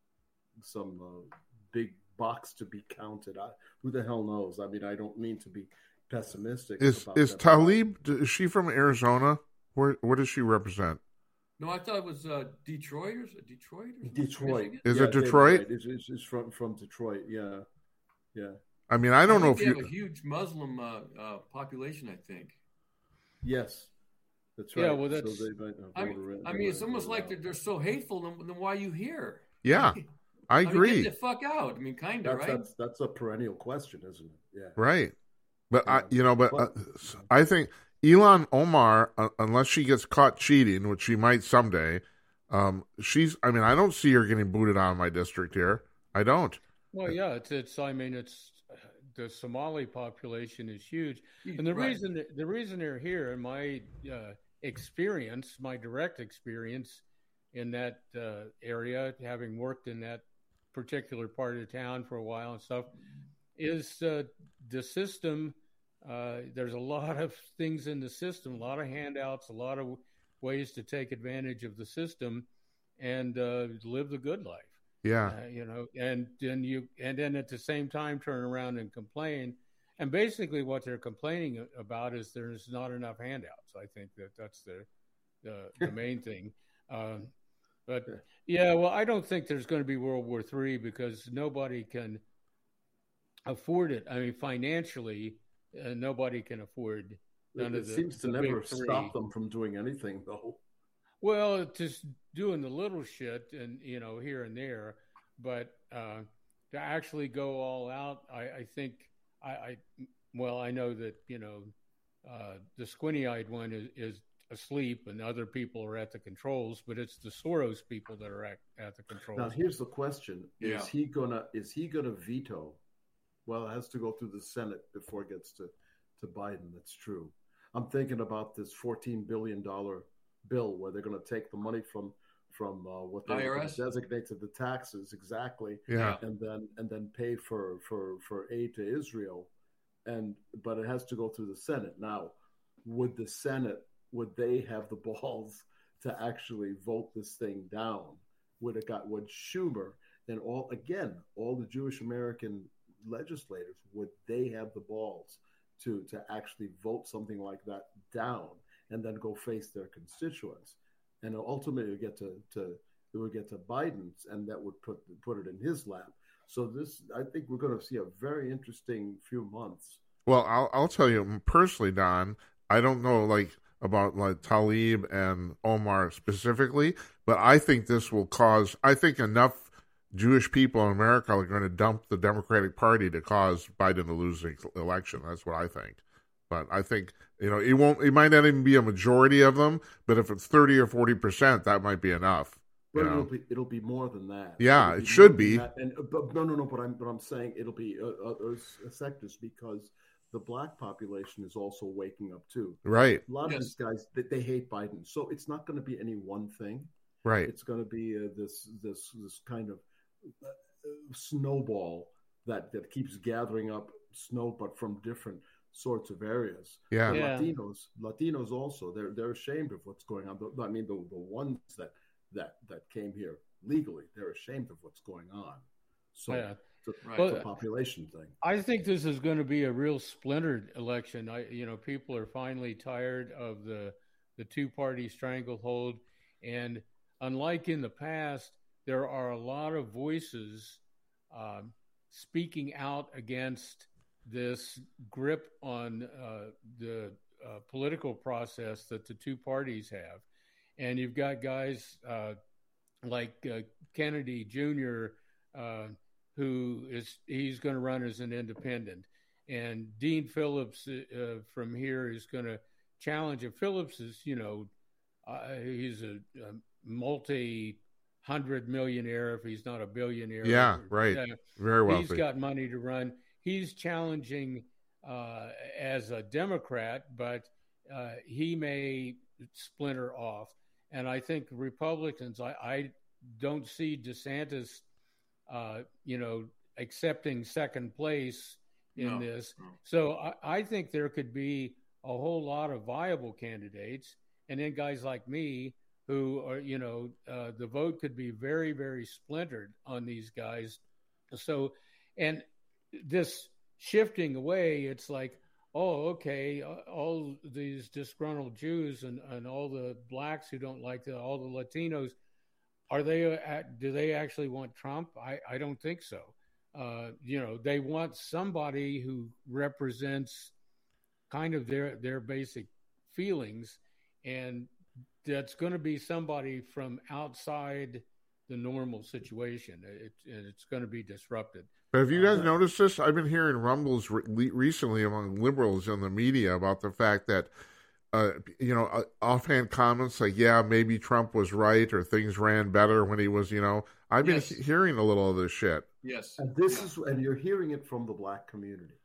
big box to be counted. Who the hell knows? I mean, I don't mean to be pessimistic. Is Tlaib? Is she from Arizona? Where does she represent? No, I thought it was Detroit or Detroit. Detroit. Is it Detroit? It's from Detroit. Yeah. I mean, I don't know if you have a huge Muslim population. I think. Yes, that's right. Yeah, well, that's. So I mean, it's almost like they're so hateful. Then why are you here? Yeah, I agree. Get the fuck out. I mean, kind of, right? That's a perennial question, isn't it? Yeah. Right. But I think Ilhan Omar, unless she gets caught cheating, which she might someday, I don't see her getting booted out of my district here. I don't. Well, yeah, it's the Somali population is huge, and the reason they're here, in my experience, my direct experience in that area, having worked in that particular part of town for a while and stuff, is the system. There's a lot of things in the system, a lot of handouts, a lot of ways to take advantage of the system and live the good life. Yeah. And then at the same time turn around and complain. And basically what they're complaining about is there's not enough handouts. I think that's the main thing. But yeah, well, I don't think there's going to be World War III because nobody can afford it. I mean, financially, nobody can afford none of the. It seems to never stop them from doing anything, though. Well, just doing the little shit and here and there, but to actually go all out, I think I know that the squinty-eyed one is asleep and other people are at the controls, but it's the Soros people that are at the controls. Now, here's the question: Is he gonna veto? Well, it has to go through the Senate before it gets to Biden. That's true. I'm thinking about this $14 billion bill where they're going to take the money from what they designate to the taxes exactly, and then pay for aid to Israel, but it has to go through the Senate. Now, would they have the balls to actually vote this thing down? Would Schumer and all the Jewish American legislators, would they have the balls to actually vote something like that down and then go face their constituents? And ultimately it would get to Biden's, and that would put it in his lap. So I think we're going to see a very interesting few months. Well, I'll tell you personally, Don, I don't know about Tlaib and Omar specifically, but I think this will cause, enough Jewish people in America are going to dump the Democratic Party to cause Biden to lose the election. That's what I think. But I think, it might not even be a majority of them, but if it's 30 or 40%, that might be enough. But it'll be more than that. Yeah, it should be. But no. But I'm saying it'll be other sectors because the black population is also waking up too. Right. A lot of these guys, they hate Biden, so it's not going to be any one thing. Right. It's going to be this kind of snowball that keeps gathering up snow, but from different sorts of areas. Yeah. Latinos also, they're ashamed of what's going on. I mean, the ones that came here legally, they're ashamed of what's going on. So it's a population thing. I think this is going to be a real splintered election. People are finally tired of the two-party stranglehold, and unlike in the past, there are a lot of voices speaking out against this grip on the political process that the two parties have. And you've got guys like Kennedy Jr., he's going to run as an independent. And Dean Phillips from here is going to challenge it. Phillips is, he's a multi-hundred millionaire if he's not a billionaire. Yeah, right. Very wealthy. He's got money to run. He's challenging as a Democrat, but he may splinter off. And I think Republicans, I don't see DeSantis, accepting second place in this. So I think there could be a whole lot of viable candidates. And then guys like me who are, the vote could be very, very splintered on these guys. So, and this shifting away, it's like, oh, okay, all these disgruntled Jews and all the blacks who don't like all the Latinos, do they actually want Trump? I don't think so. They want somebody who represents kind of their basic feelings, and that's going to be somebody from outside the normal situation. It's going to be disrupted. But have you guys noticed this? I've been hearing rumbles recently among liberals in the media about the fact that, offhand comments like, yeah, maybe Trump was right or things ran better when he was, I've been hearing a little of this shit. Yes. And you're hearing it from the black community.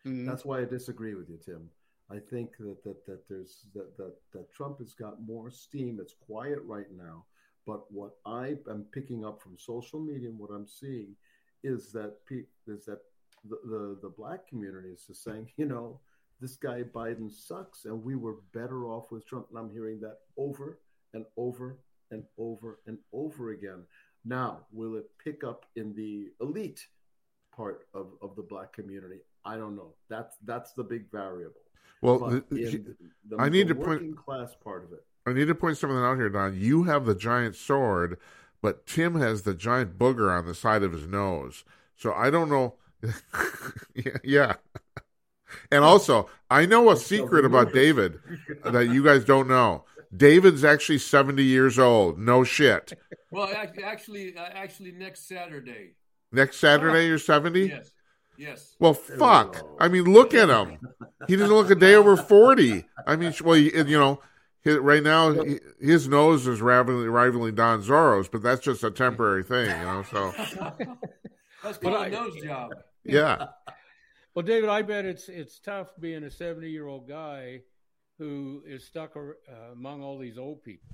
Mhm. That's why I disagree with you, Tim. I think that Trump has got more steam. It's quiet right now, but what I am picking up from social media and what I'm seeing is that the black community is just saying, this guy Biden sucks, and we were better off with Trump. And I'm hearing that over and over and over and over again. Now, will it pick up in the elite part of the black community? I don't know. That's the big variable. Well, I need to working class part of it. I need to point something out here, Don. You have the giant sword, but Tim has the giant booger on the side of his nose. So I don't know. Yeah. And also, I know a secret about David that you guys don't know. David's actually 70 years old. No shit. Well, actually, next Saturday. Next Saturday, you're 70? Yes. Well, fuck. I mean, look at him. He doesn't look a day over 40. I mean, well, right now, his nose is rivaling Don Zorro's, but that's just a temporary thing, so. That's called a nose job. Yeah. Well, David, I bet it's tough being a 70-year-old guy who is stuck among all these old people.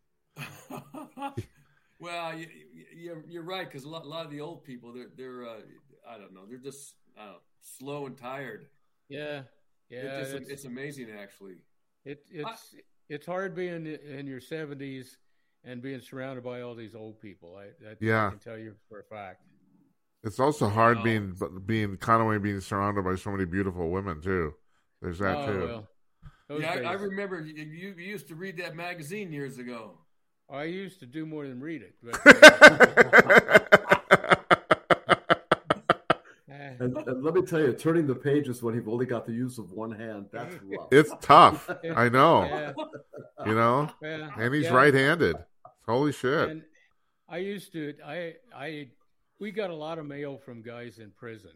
Well, you're right, because a lot of the old people, they're I don't know, they're just slow and tired. Yeah. It's amazing, actually. It's hard being in your 70s and being surrounded by all these old people. I can tell you for a fact. It's also hard being Conaway being surrounded by so many beautiful women too. There's that too. Well, I remember you used to read that magazine years ago. I used to do more than read it. But, and let me tell you, turning the pages when you've only got the use of one hand, that's rough. It's tough. I know. Yeah. And he's right-handed. Holy shit. And I used to, we got a lot of mail from guys in prison.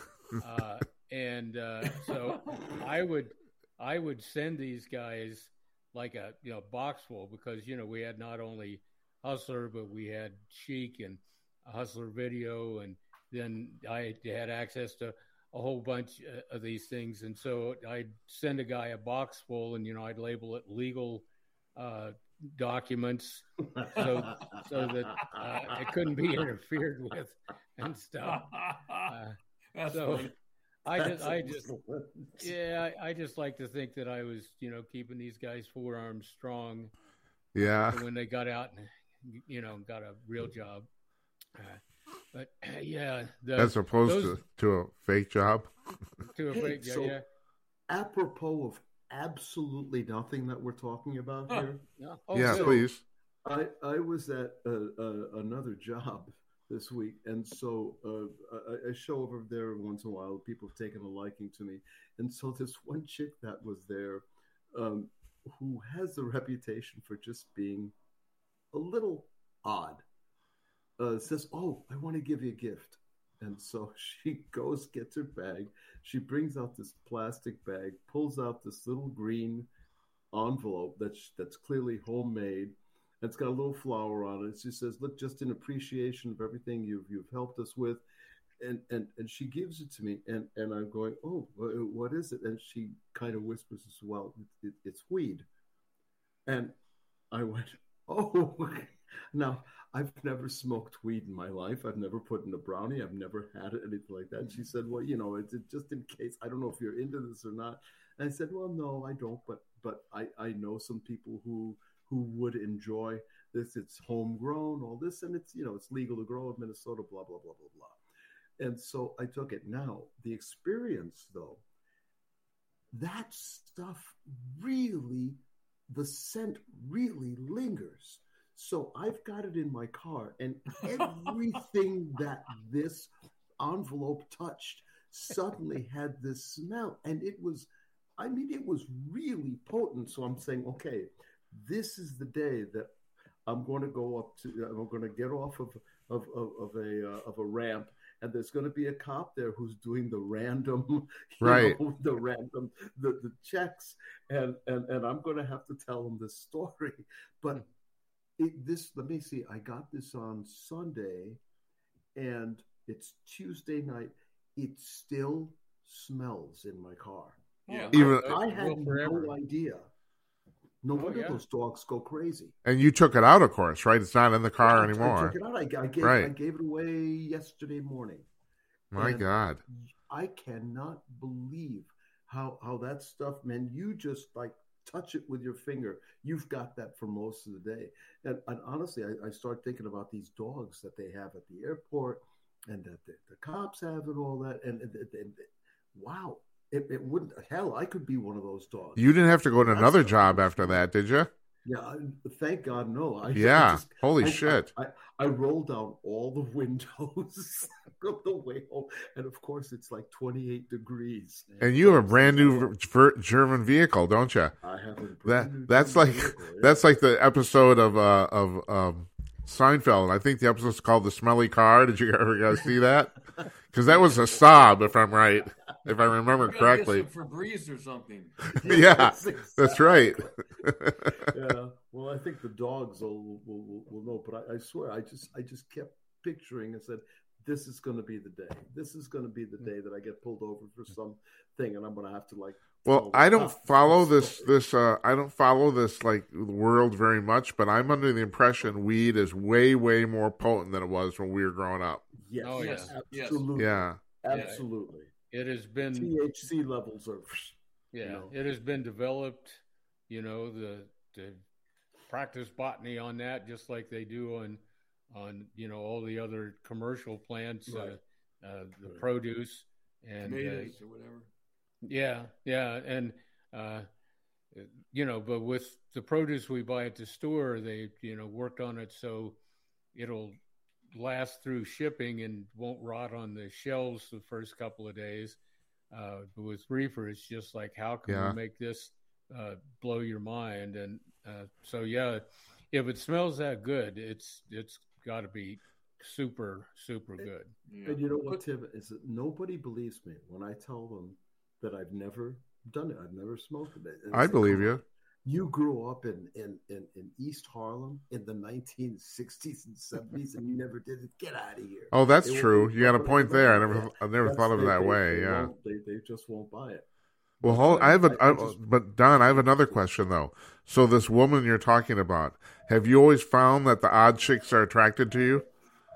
So I would send these guys like a box full, because we had not only Hustler, but we had Chic and Hustler Video, and then I had access to a whole bunch of these things, and so I'd send a guy a box full, and I'd label it legal documents, so that it couldn't be interfered with and stuff. Funny. I just like to think that I was, keeping these guys 4 arms strong. Yeah. When they got out and, got a real job. But as opposed to a fake job. To a fake job, yeah. Apropos of absolutely nothing that we're talking about here. Please. I was at another job this week, and so I show over there once in a while. People have taken a liking to me, and so this one chick that was there, who has a reputation for just being a little odd, says, "Oh, I want to give you a gift." And so she goes, gets her bag. She brings out this plastic bag, pulls out this little green envelope that's clearly homemade. It's got a little flower on it. She says, "Look, just in appreciation of everything you've helped us with." And she gives it to me. And I'm going, "Oh, what is it?" And she kind of whispers, "Well, it's weed." And I went, "Oh." Now, I've never smoked weed in my life. I've never put in a brownie. I've never had it, anything like that. And she said, "Well, it's just in case. I don't know if you're into this or not." And I said, "Well, no, I don't. But I know some people who would enjoy this. It's homegrown, all this, and it's it's legal to grow in Minnesota, blah, blah, blah, blah, blah." And so I took it. Now, the experience, though, that stuff really, the scent really lingers. So I've got it in my car, and everything that this envelope touched suddenly had this smell, and it was really potent. So I'm saying, okay, this is the day that I'm going to go up to. I'm going to get off of a ramp, and there's going to be a cop there who's doing the random, the checks, and I'm going to have to tell him this story. But let me see. I got this on Sunday, and it's Tuesday night. It still smells in my car. Yeah. Even I had no idea. No wonder those dogs go crazy. and you took it out, of course, right? It's not in the car I anymore. took it out. I gave it away yesterday morning. My And God. I cannot believe how that stuff, man, you just like touch it with your finger. You've got that for most of the day. And honestly, I start thinking about these dogs that they have at the airport and that the cops have and all that. And wow, it wouldn't, hell, I could be one of those dogs. You didn't have to go to another job after that, did you? Yeah, thank God, no. Holy shit. I rolled down all the windows on the way home, and of course it's like 28 degrees. And you have a brand new German vehicle, don't you? I have a brand new That's German like vehicle, yeah. that's like the episode of Seinfeld. I think the episode's called "The Smelly Car." Did you ever guys see that? Because that was a sob, if I'm right, if I remember You gotta correctly. get some Febreze or something. Yeah, that's right. Yeah. Well, I think the dogs will know, but I swear, I just kept picturing and said, this is going to be the day. This is going to be the day that I get pulled over for something, and I'm going to have to like. Well, I don't follow this. I don't follow this like world very much, but I'm under the impression weed is way, way more potent than it was when we were growing up. Yes. Oh, yeah. Absolutely. Yeah. Absolutely. It has been THC levels are. It has been developed. The practice botany on that, just like they do on all the other commercial plants, Right. the produce and Tomatoes or whatever. yeah, and but with the produce we buy at the store, they worked on it so it'll last through shipping and won't rot on the shelves the first couple of days. But with reefer, it's just like, how can we make this blow your mind? And so if it smells that good, it's got to be super, super good. And you know what, Tim, is that nobody believes me when I tell them that I've never done it. I've never smoked it. I believe you. You grew up in East Harlem in the 1960s and 70s, and you never did it. Get out of here. Oh, that's true. You got a point there. I never thought of it that way. Yeah. They just won't buy it. Well, but Don, I have another question though. So this woman you're talking about, have you always found that the odd chicks are attracted to you?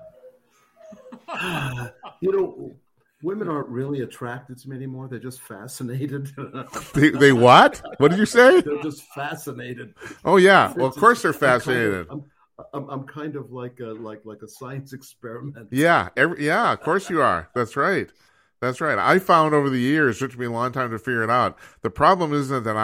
Women aren't really attracted to me anymore. They're just fascinated. They what? What did you say? They're just fascinated. Oh yeah. Well, of course they're fascinated. I'm kind of like a science experiment. Yeah. Of course you are. That's right. That's right. I found over the years, it took me a long time to figure it out. The problem isn't that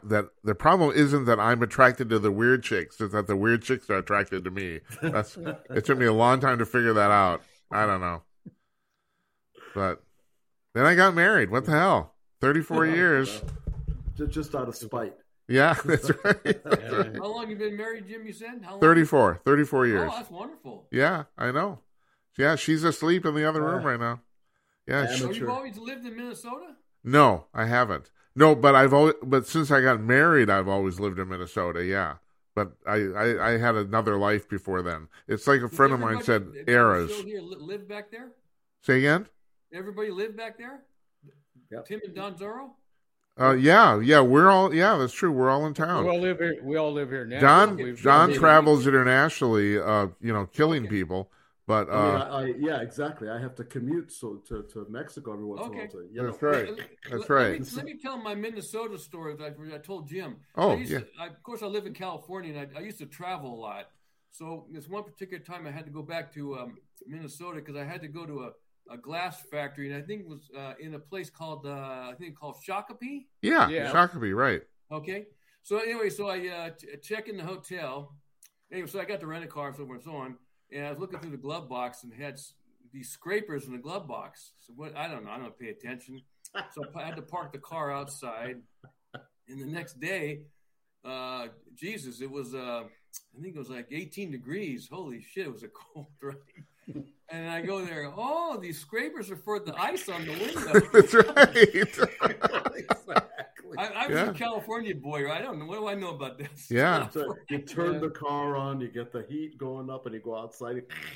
I'm attracted to the weird chicks. It's that the weird chicks are attracted to me. It took me a long time to figure that out. I don't know. But then I got married. What the hell? 34 years. Just out of spite. Yeah, that's right. How long have you been married, Jim, you said? How long? 34 years. Oh, that's wonderful. Yeah, I know. Yeah, she's asleep in the other room right now. Yeah. So you've always lived in Minnesota? No, I haven't. No, but since I got married, I've always lived in Minnesota. Yeah, but I had another life before then. It's like a friend of mine said, eras. Still here live back there? Say again? Everybody live back there? Yep. Tim and Don Zorro? Yeah, we're all. Yeah, that's true. We're all in town. We all live here now. Don travels internationally, killing people. But exactly. I have to commute to Mexico every once in a while. That's right. That's right. Let me tell my Minnesota story that I told Jim. Of course, I live in California, and I used to travel a lot. So this one particular time, I had to go back to Minnesota because I had to go to a glass factory, and I think it was in a place called Shakopee. Yeah, Shakopee, right? Okay. So anyway, I check in the hotel. Anyway, so I got to rent a car and so forth and so on. And I was looking through the glove box and had these scrapers in the glove box. So what? I don't know. I don't pay attention. So I had to park the car outside. And the next day, it was I think it was like 18 degrees. Holy shit, it was a cold ride. And I go there. Oh, these scrapers are for the ice on the window. That's right. Exactly. I was a California boy. Right? I don't know. What do I know about this? Yeah. So you turn the car on, you get the heat going up, and you go outside.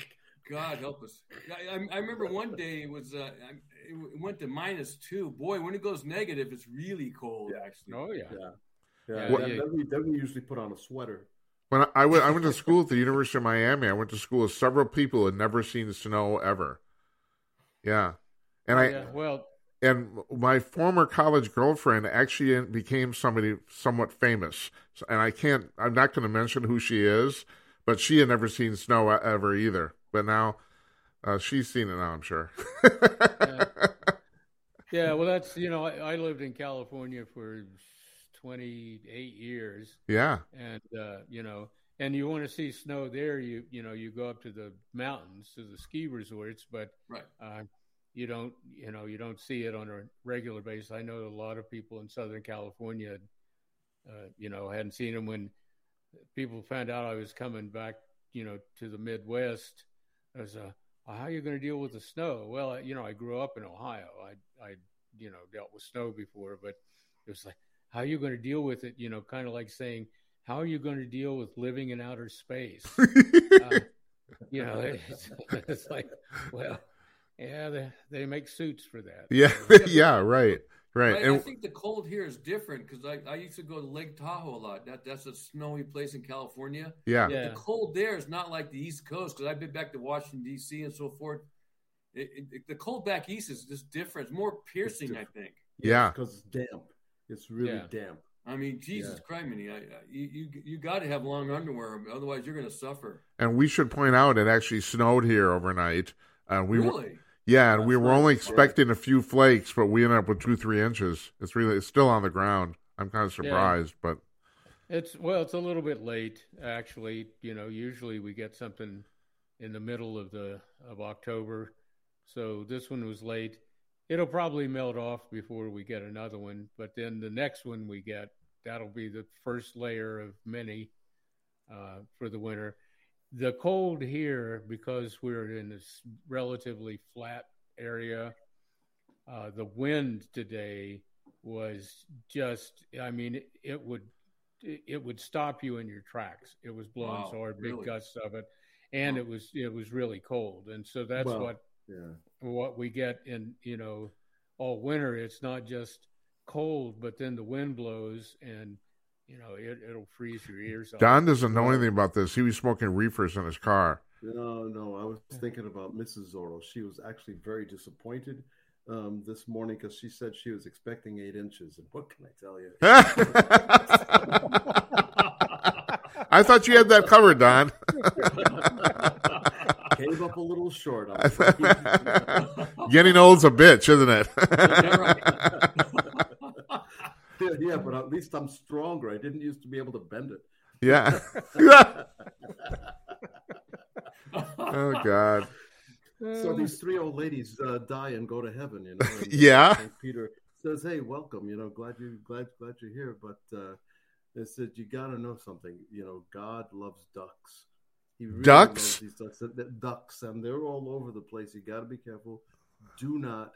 God help us. I remember one day it went to -2. Boy, when it goes negative, it's really cold, actually. Oh, yeah. Then we usually put on a sweater. When I went to school at the University of Miami, I went to school with several people who had never seen snow ever. Yeah. And and my former college girlfriend actually became somebody somewhat famous. And I'm not going to mention who she is, but she had never seen snow ever either. But now she's seen it now, I'm sure. Yeah, well, that's, I lived in California for 28 years. Yeah. And, and you want to see snow there, you go up to the mountains, to the ski resorts, but right. You don't see it on a regular basis. I know a lot of people in Southern California, hadn't seen them when people found out I was coming back, to the Midwest. I was, how are you going to deal with the snow? Well, I grew up in Ohio. I dealt with snow before, but it was like, how are you going to deal with it? Kind of like saying, how are you going to deal with living in outer space? It's like, well, yeah, they make suits for that. Yeah, yeah, right. And I think the cold here is different because I used to go to Lake Tahoe a lot. That's a snowy place in California. Yeah. The cold there is not like the East Coast because I've been back to Washington, D.C. and so forth. The cold back east is just different. It's more piercing, I think. Yeah. Because it's damp. It's really damp. I mean, Jesus Christ, you got to have long underwear, otherwise you're going to suffer. And we should point out it actually snowed here overnight. Really? Yeah, and we were only expecting a few flakes, but we ended up with 2-3 inches. It's still on the ground. I'm kind of surprised, but it's a little bit late actually. Usually we get something in the middle of October, so this one was late. It'll probably melt off before we get another one, but then the next one we get, that'll be the first layer of many for the winter. The cold here, because we're in this relatively flat area, the wind today was just, it would stop you in your tracks. It was blowing so hard, big gusts of it. And it was really cold. And so that's what we get in, all winter. It's not just cold, but then the wind blows and, it'll freeze your ears off. Don doesn't know anything about this. He was smoking reefers in his car. No. I was thinking about Mrs. Zorro. She was actually very disappointed this morning because she said she was expecting 8 inches. And what can I tell you? I thought you had that covered, Don. Came up a little short. Getting old's a bitch, isn't it? Yeah, but at least I'm stronger. I didn't used to be able to bend it. Yeah. Oh, God. So these 3 old ladies die and go to heaven, And, yeah. St. Peter says, "Hey, welcome. Glad you're here." But they said, "You got to know something. God loves ducks. He really ducks? Loves these ducks, and they're all over the place. You got to be careful. Do not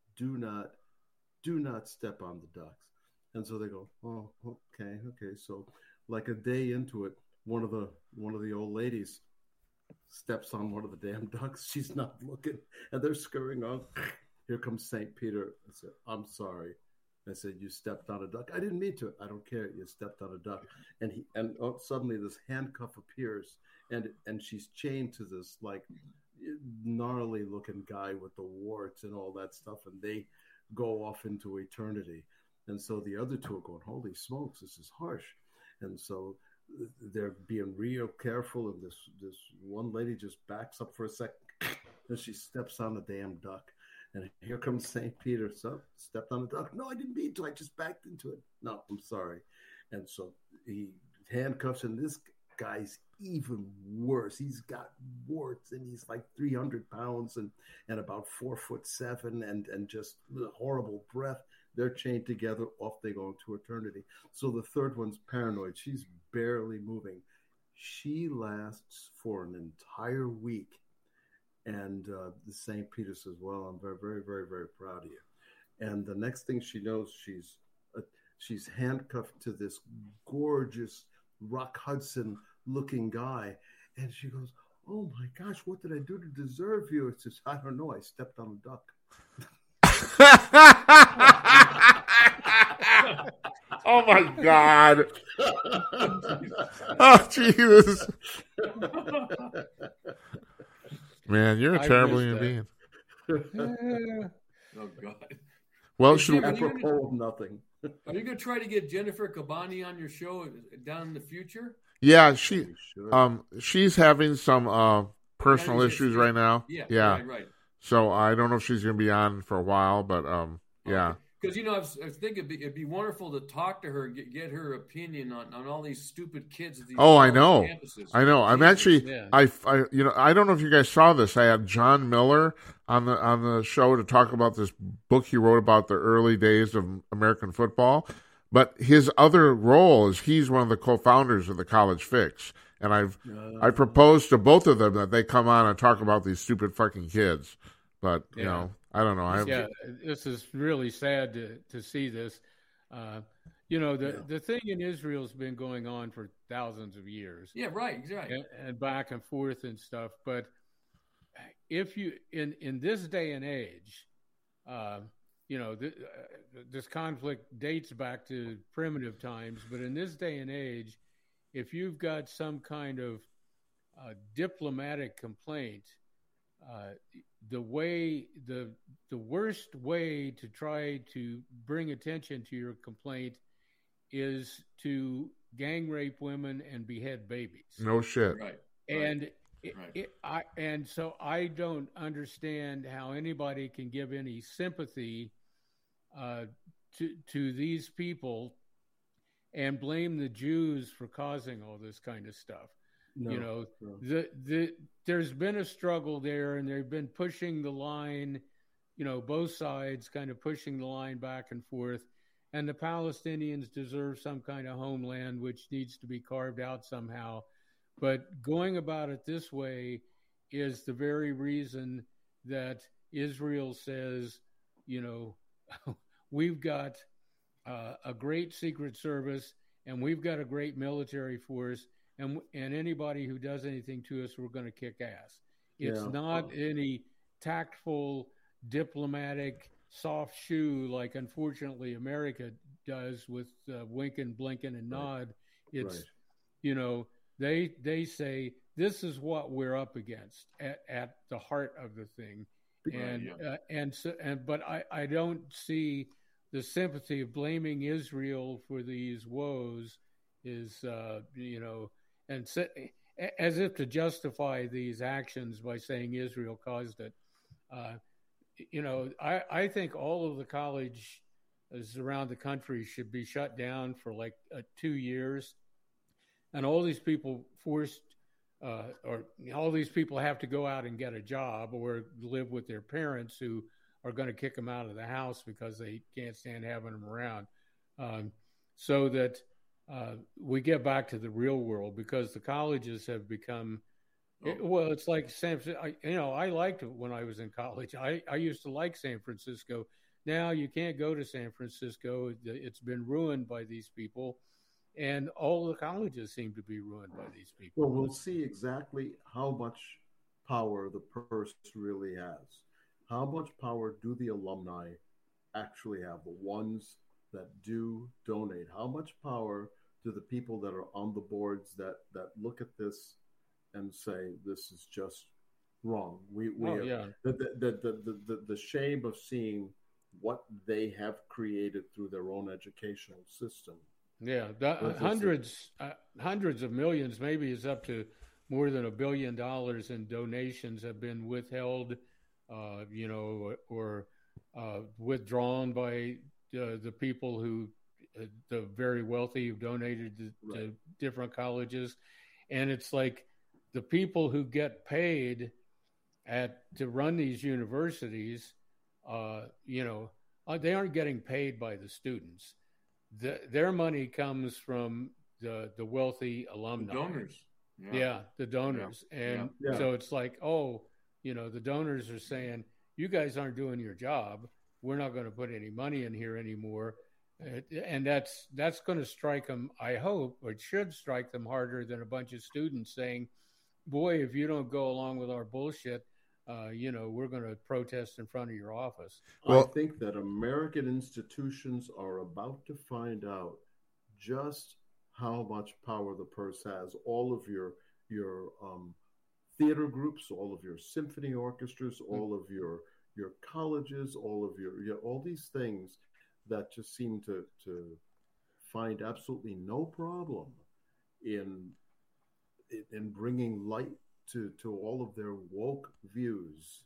step on the ducks." And so they go, "Oh, okay." So, like a day into it, one of the old ladies steps on one of the damn ducks. She's not looking, and they're scurrying on. Here comes St. Peter. I said, "I'm sorry." I said, "You stepped on a duck." "I didn't mean to." "I don't care. You stepped on a duck." And suddenly this handcuff appears, and she's chained to this like gnarly looking guy with the warts and all that stuff, and they go off into eternity. And so the other 2 are going, "Holy smokes, this is harsh." And so they're being real careful, and this one lady just backs up for a second, and she steps on the damn duck. And here comes St. Peter. "So, stepped on the duck." "No, I didn't mean to. I just backed into it." "No, I'm sorry." And so he handcuffs, and this guy's even worse. He's got warts, and he's like 300 pounds and about 4'7" and just horrible breath. They're chained together. Off they go into eternity. So the 3rd one's paranoid. She's barely moving. She lasts for an entire week. And the St. Peter says, "Well, I'm very, very, very, very proud of you." And the next thing she knows, she's handcuffed to this gorgeous Rock Hudson looking guy. And she goes, "Oh my gosh, what did I do to deserve you?" It says, "I don't know. I stepped on a duck." Oh my God! Oh Jesus! Man, you're a terrible human being. Oh God. Well, Hey, should Jim, we, Apropos of nothing. Are you going to try to get Jennifer Kabani on your show down in the future? yeah, We should. she's having some personal Yeah, issues right now. Yeah. Right. So I don't know if she's going to be on for a while, but yeah. Because I was thinking it'd be wonderful to talk to her, get her opinion on all these stupid kids. At these I know. campuses. I know. I'm actually, I don't know if you guys saw this. I had John Miller on the show to talk about this book he wrote about the early days of American football. But his other role is he's one of the co-founders of the College Fix, and I proposed to both of them that they come on and talk about these stupid fucking kids. But you know, I don't know. This is really sad to see this. The thing in Israel's been going on for thousands of years. Yeah, right, exactly. And back and forth and stuff. But if you in this day and age, this conflict dates back to primitive times. But in this day and age, if you've got some kind of diplomatic complaint, the worst way to try to bring attention to your complaint is to gang rape women and behead babies. No shit. Right. And so I don't understand how anybody can give any sympathy to these people and blame the Jews for causing all this kind of stuff. No. There's been a struggle there, and they've been pushing the line, both sides kind of pushing the line back and forth. And the Palestinians deserve some kind of homeland, which needs to be carved out somehow. But going about it this way is the very reason that Israel says, we've got a great secret service and we've got a great military force. And anybody who does anything to us, we're going to kick ass. It's not any tactful, diplomatic, soft shoe like, unfortunately, America does with wink and blink and nod. It's, they say, this is what we're up against at the heart of the thing. But I don't see the sympathy of blaming Israel for these woes is, and as if to justify these actions by saying Israel caused it. I think all of the colleges around the country should be shut down for 2 years. And all these people all these people have to go out and get a job or live with their parents who are going to kick them out of the house because they can't stand having them around. So that we get back to the real world, because the colleges have become, it's like San Francisco. I liked it when I was in college. I used to like San Francisco. Now you can't go to San Francisco. It's been ruined by these people, and all the colleges seem to be ruined by these people. Well, we'll see exactly how much power the purse really has. How much power do the alumni actually have, the ones that do donate? How much power do the people that are on the boards that look at this and say, this is just wrong? The shame of seeing what they have created through their own educational system. Yeah, hundreds of millions, maybe it's up to more than $1 billion in donations have been withheld, or withdrawn by the people who, the very wealthy, who've donated to different colleges. And it's like the people who get paid to run these universities, they aren't getting paid by the students. Their money comes from the wealthy alumni. The donors. The donors. And so it's like, the donors are saying, you guys aren't doing your job. We're not going to put any money in here anymore. And that's going to strike them, I hope, or it should strike them harder than a bunch of students saying, boy, if you don't go along with our bullshit, we're going to protest in front of your office. I think that American institutions are about to find out just how much power the purse has. All of your theater groups, all of your symphony orchestras, all of your colleges, all of all these things that just seem to find absolutely no problem in bringing light to all of their woke views.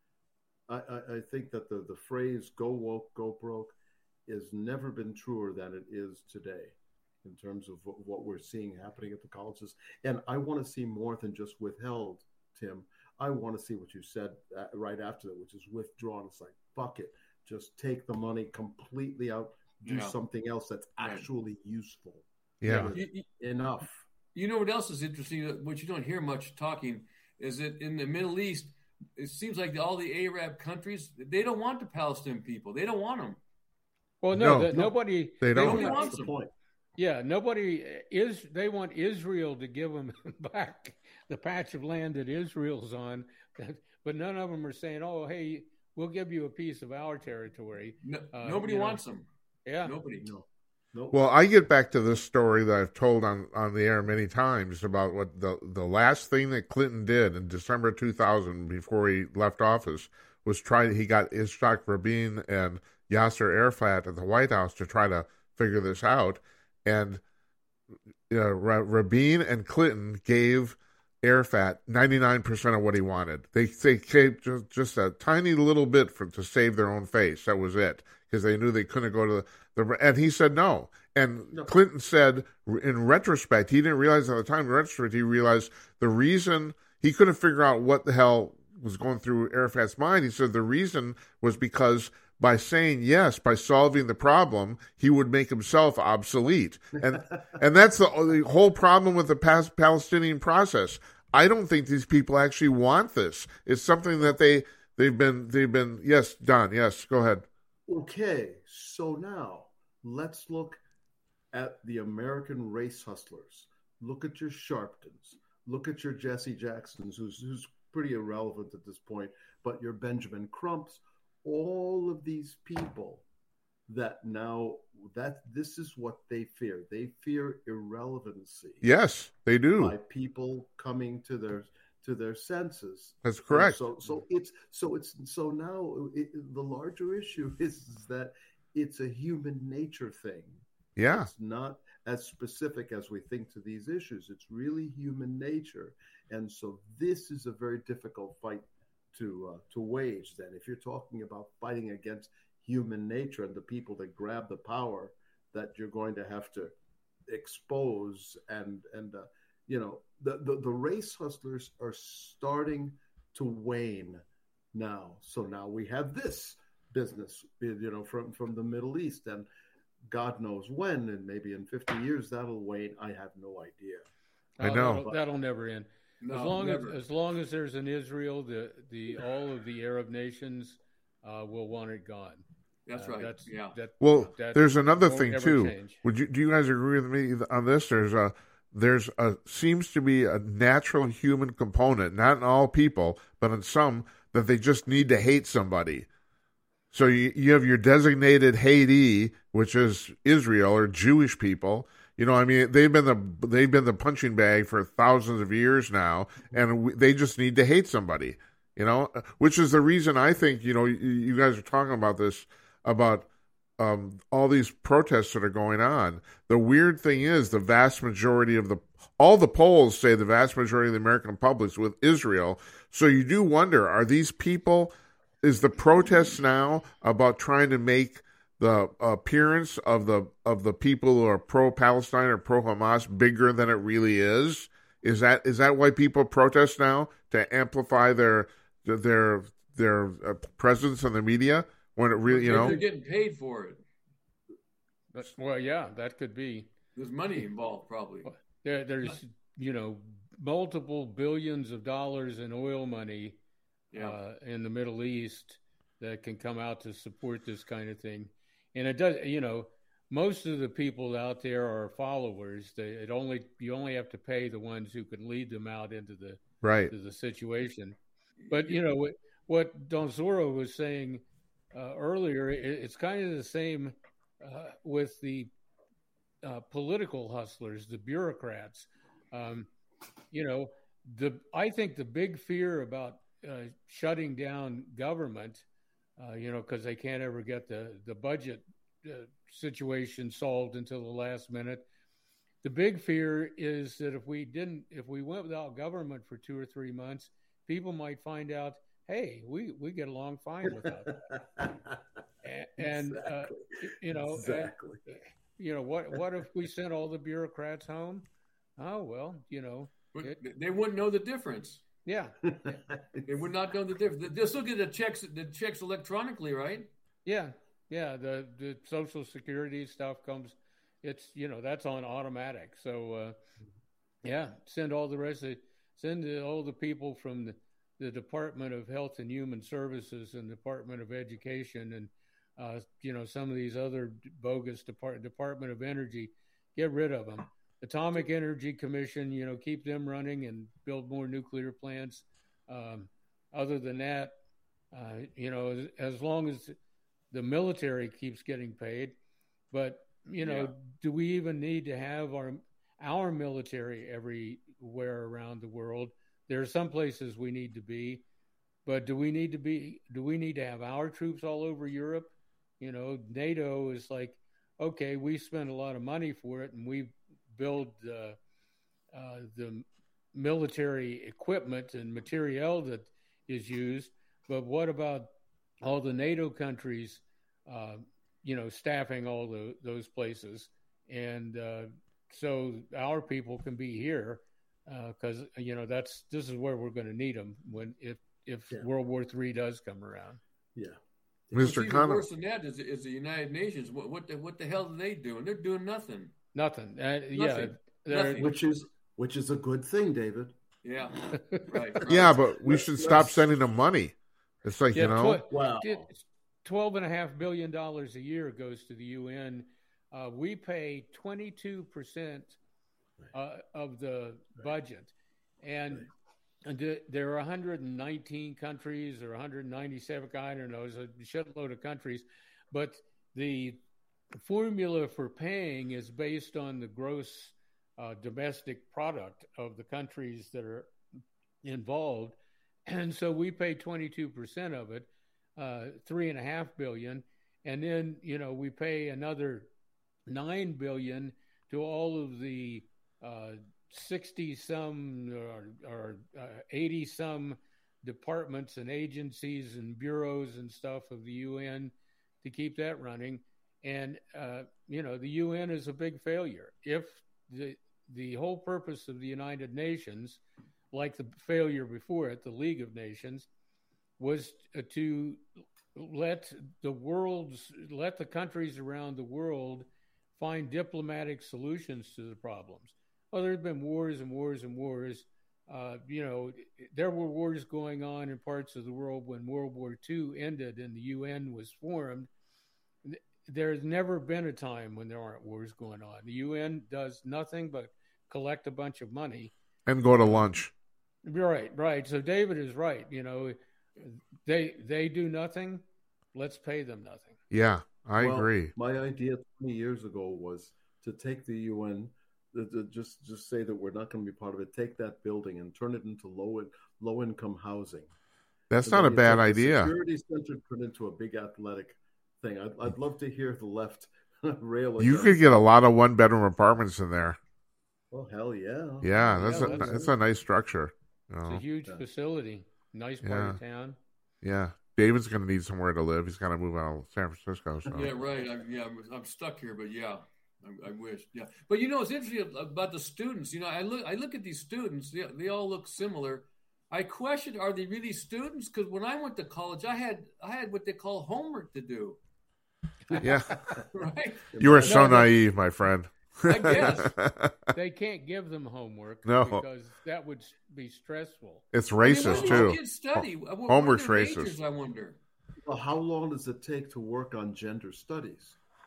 I think that the phrase "go woke, go broke" has never been truer than it is today in terms of what we're seeing happening at the colleges. And I want to see more than just withheld, Tim. I want to see what you said right after that, which is withdrawn. It's like, fuck it. Just take the money completely out, do something else that's actually useful. Yeah. Enough. You know what else is interesting, what you don't hear much talking, is that in the Middle East, it seems like all the Arab countries, they don't want the Palestinian people. They don't want them. Well, nobody. They don't. Nobody wants them. Point. Yeah, they want Israel to give them back the patch of land that Israel's on, but none of them are saying, "Oh, hey, we'll give you a piece of our territory." Nobody wants them. Yeah, nobody. No. Nope. Well, I get back to this story that I've told on the air many times about what the last thing that Clinton did in December 2000 before he left office was he got Yitzhak Rabin and Yasser Arafat at the White House to try to figure this out. And Rabin and Clinton gave Arafat 99% of what he wanted. They gave just a tiny little bit to save their own face. That was it, because they knew they couldn't go to and he said no. And no. Clinton said, in retrospect, he didn't realize at the time, in retrospect, he realized the reason he couldn't figure out what the hell was going through Arafat's mind. He said the reason was because by saying yes, by solving the problem, he would make himself obsolete. And that's the whole problem with the Palestinian process. I don't think these people actually want this. It's something that they've been. Yes, Don. Yes, go ahead. Okay, so now let's look at the American race hustlers. Look at your Sharptons. Look at your Jesse Jacksons, who's pretty irrelevant at this point, but your Benjamin Crumps. All of these people that this is what they fear. They fear irrelevancy. Yes, they do. By people coming to their senses. That's correct. And so now the larger issue is that it's a human nature thing. Yeah. It's not as specific as we think to these issues. It's really human nature. And so this is a very difficult fight to wage. Then if you're talking about fighting against human nature and the people that grab the power that you're going to have to expose and the race hustlers are starting to wane now. So now we have this business, from the Middle East, and God knows when, and maybe in 50 years that'll wane. I have no idea. I know that'll never end. No, as long as there's an Israel, all of the Arab nations will want it gone. That's right. There's another thing too. Change. Do you guys agree with me on this? There's seems to be a natural human component, not in all people, but in some, that they just need to hate somebody. So you have your designated Haiti, which is Israel or Jewish people. They've been the punching bag for thousands of years now, and they just need to hate somebody. Which is the reason I think you guys are talking about this, about all these protests that are going on. The weird thing is the vast majority of all the polls say the vast majority of the American public's with Israel. So you do wonder, are these people? Is the protests now about trying to make the appearance of the people who are pro-Palestine or pro-Hamas bigger than it really is? Is that why people protest now, to amplify their presence in the media when it really they're getting paid for it? Well, yeah, that could be. There's money involved, probably. There's multiple billions of dollars in oil money. In the Middle East that can come out to support this kind of thing. And it does, most of the people out there are followers. You only have to pay the ones who can lead them out into the Right. to the situation. But what Don Zorro was saying earlier, it's kind of the same with the political hustlers, the bureaucrats. I think the big fear about shutting down government, because they can't ever get the budget situation solved until the last minute. The big fear is that if we went without government for 2 or 3 months, people might find out, hey, we get along fine without that. And exactly. What if we sent all the bureaucrats home? Oh well, they wouldn't know the difference. Yeah. They would not know the difference. They'll still get the checks electronically, right? Yeah. The Social Security stuff comes. It's that's on automatic. So send all the people from the Department of Health and Human Services and Department of Education and some of these other bogus Department of Energy. Get rid of them. Atomic Energy Commission, keep them running and build more nuclear plants. Other than that, as long as the military keeps getting paid, but do we even need to have our military everywhere around the world? There are some places we need to be, but do we need to have our troops all over Europe? NATO is like, okay, we spend a lot of money for it and we build the military equipment and materiel that is used, but what about all the NATO countries, staffing all those places, and so our people can be here, because this is where we're going to need them if World War III does come around. Yeah, Mr. Connor. Worse than that is the United Nations. What the hell are they doing? They're doing nothing. Nothing. Nothing. Which is a good thing, David. Yeah, right. Yeah, but we should stop sending them money. It's like, wow. $12.5 billion a year goes to the UN. We pay 22% of the budget, and there are 119 countries or 197. I don't know. It's a shitload of countries, but the formula for paying is based on the gross domestic product of the countries that are involved, and so we pay 22% of it, $3.5 billion, and then we pay another $9 billion to all of the 60-some or 80-some departments and agencies and bureaus and stuff of the UN to keep that running. And, the UN is a big failure. If the whole purpose of the United Nations, like the failure before it, the League of Nations, was to let the countries around the world find diplomatic solutions to the problems. Well, there have been wars and wars and wars. There were wars going on in parts of the world when World War II ended and the UN was formed. There's never been a time when there aren't wars going on. The UN does nothing but collect a bunch of money and go to lunch. Right. So David is right. They do nothing. Let's pay them nothing. Yeah, I agree. My idea 20 years ago was to take the UN, just say that we're not going to be part of it. Take that building and turn it into low income housing. That's not a bad idea. Security center turned into a big athletic thing. I'd love to hear the left rail. You could get a lot of 1-bedroom apartments in there. Oh hell yeah! Yeah, that's a nice structure. It's a huge facility. Nice part of town. Yeah. David's going to need somewhere to live. He's got to move out of San Francisco. So. Yeah, right. I'm stuck here, but I wish. Yeah, but it's interesting about the students. I look at these students. They all look similar. I question: are they really students? Because when I went to college, I had what they call homework to do. Yeah, right. You were so naive, my friend. I guess they can't give them homework because that would be stressful. It's racist too. Kids study. Homework's racist. Majors, I wonder. Well, how long does it take to work on gender studies?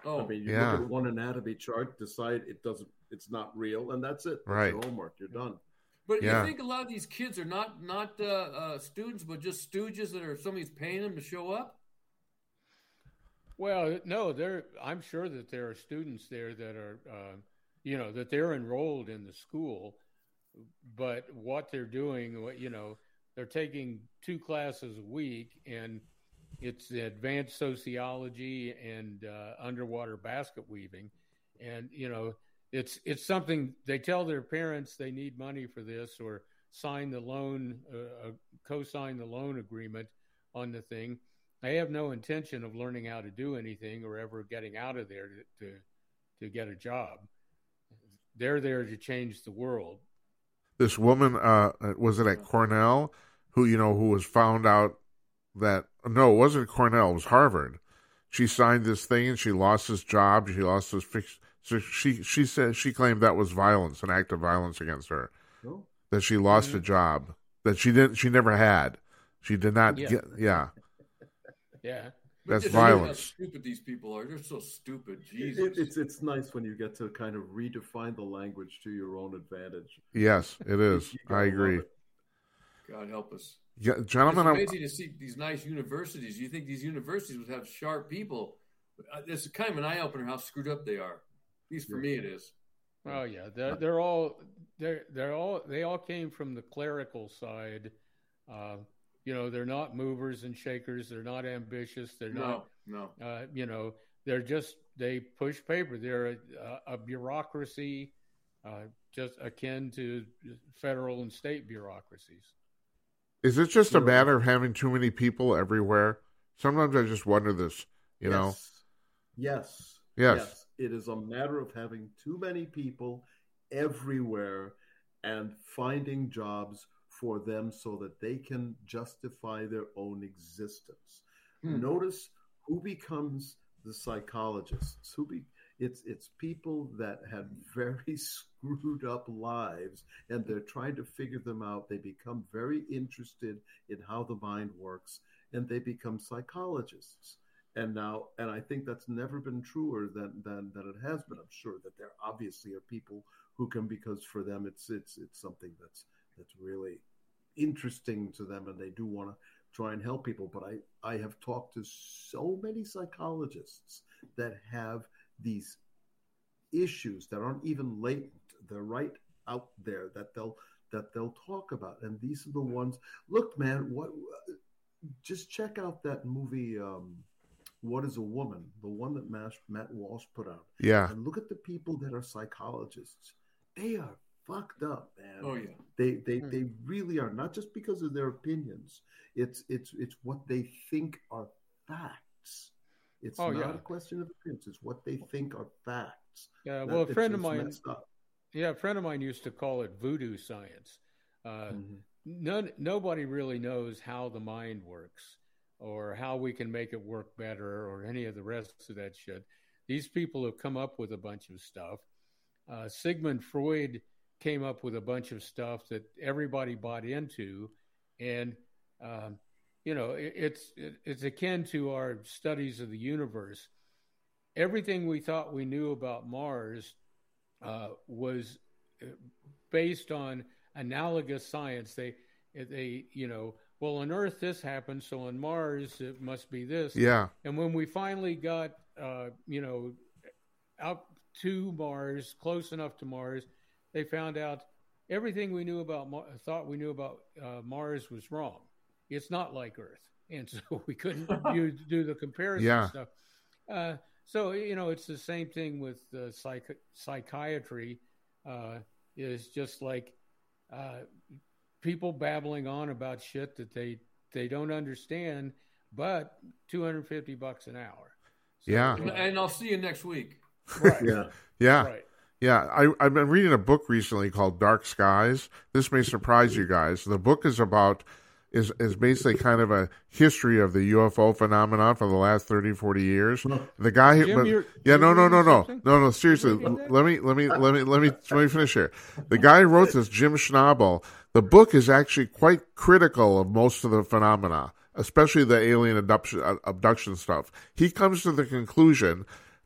Oh, I mean, you yeah. look at one anatomy chart, decide it's not real, and that's it. That's Right. your homework. You're done. But Yeah. you think a lot of these kids are not students, but just stooges that are somebody's paying them to show up? Well, no, I'm sure that there are students there that are, that they're enrolled in the school, but what they're doing, they're taking 2 classes a week, and it's advanced sociology and underwater basket weaving, and it's something they tell their parents they need money for this or sign the loan, co-sign the loan agreement on the thing. They have no intention of learning how to do anything or ever getting out of there to get a job. They're there to change the world. This woman, was it at Cornell, who was found out that, no, it wasn't Cornell, it was Harvard. She signed this thing and she lost his job. She lost his fix. So she said she claimed that was violence, an act of violence against her. Oh. That she lost a job that she never had. She did not get. Yeah. Yeah. That's Just violence. How stupid these people are. They're so stupid. Jesus. It's nice when you get to kind of redefine the language to your own advantage. Yes, it is. You gotta I agree. love it. God help us. Yeah, gentlemen, It's amazing to see these nice universities. You think these universities would have sharp people? It's kind of an eye opener how screwed up they are. At least for me, it is. Oh yeah, they all came from the clerical side. They're not movers and shakers. They're not ambitious. They're not. No. They push paper. They're a bureaucracy, just akin to federal and state bureaucracies. is it just a matter of having too many people everywhere? Sometimes I just wonder this. Yes. It is a matter of having too many people everywhere and finding jobs for them so that they can justify their own existence. Notice who becomes the psychologists. It's people that had very screwed up lives and they're trying to figure them out. They become very interested in how the mind works and they become psychologists. And I think that's never been truer than it has been. I'm sure that there obviously are people who can, because for them it's something that's really interesting to them, and they do want to try and help people. But I have talked to so many psychologists that have these issues that aren't even latent. They're right out there that they'll talk about, and these are the ones. Look, man, just check out that movie. What is a Woman? The one that Matt Walsh put out. Yeah. And look at the people that are psychologists. They are fucked up, man. Oh yeah. They really are, not just because of their opinions. It's what they think are facts. It's not a question of opinions. It's what they think are facts. Yeah. Well, a friend of mine used to call it voodoo science. Nobody really knows how the mind works, or how we can make it work better, or any of the rest of that shit. These people have come up with a bunch of stuff. Sigmund Freud came up with a bunch of stuff that everybody bought into. And, it's akin to our studies of the universe. Everything we thought we knew about Mars was based on analogous science. Well, on Earth this happened, so on Mars it must be this. Yeah. And when we finally got, out to Mars, close enough to Mars, they found out everything we knew about thought we knew about Mars was wrong. It's not like Earth, and so we couldn't do the comparison stuff. So it's the same thing with psychiatry. Is just like. People babbling on about shit that they don't understand, but $250 an hour. So, and I'll see you next week. Right. Yeah. Right. Yeah. I've been reading a book recently called Dark Skies. This may surprise you guys. The book is basically kind of a history of the UFO phenomenon for the last 30, 40 years. The guy, no, seriously, let me finish here. The guy who wrote this, Jim Schnabel, the book is actually quite critical of most of the phenomena, especially the alien abduction stuff. He comes to the conclusion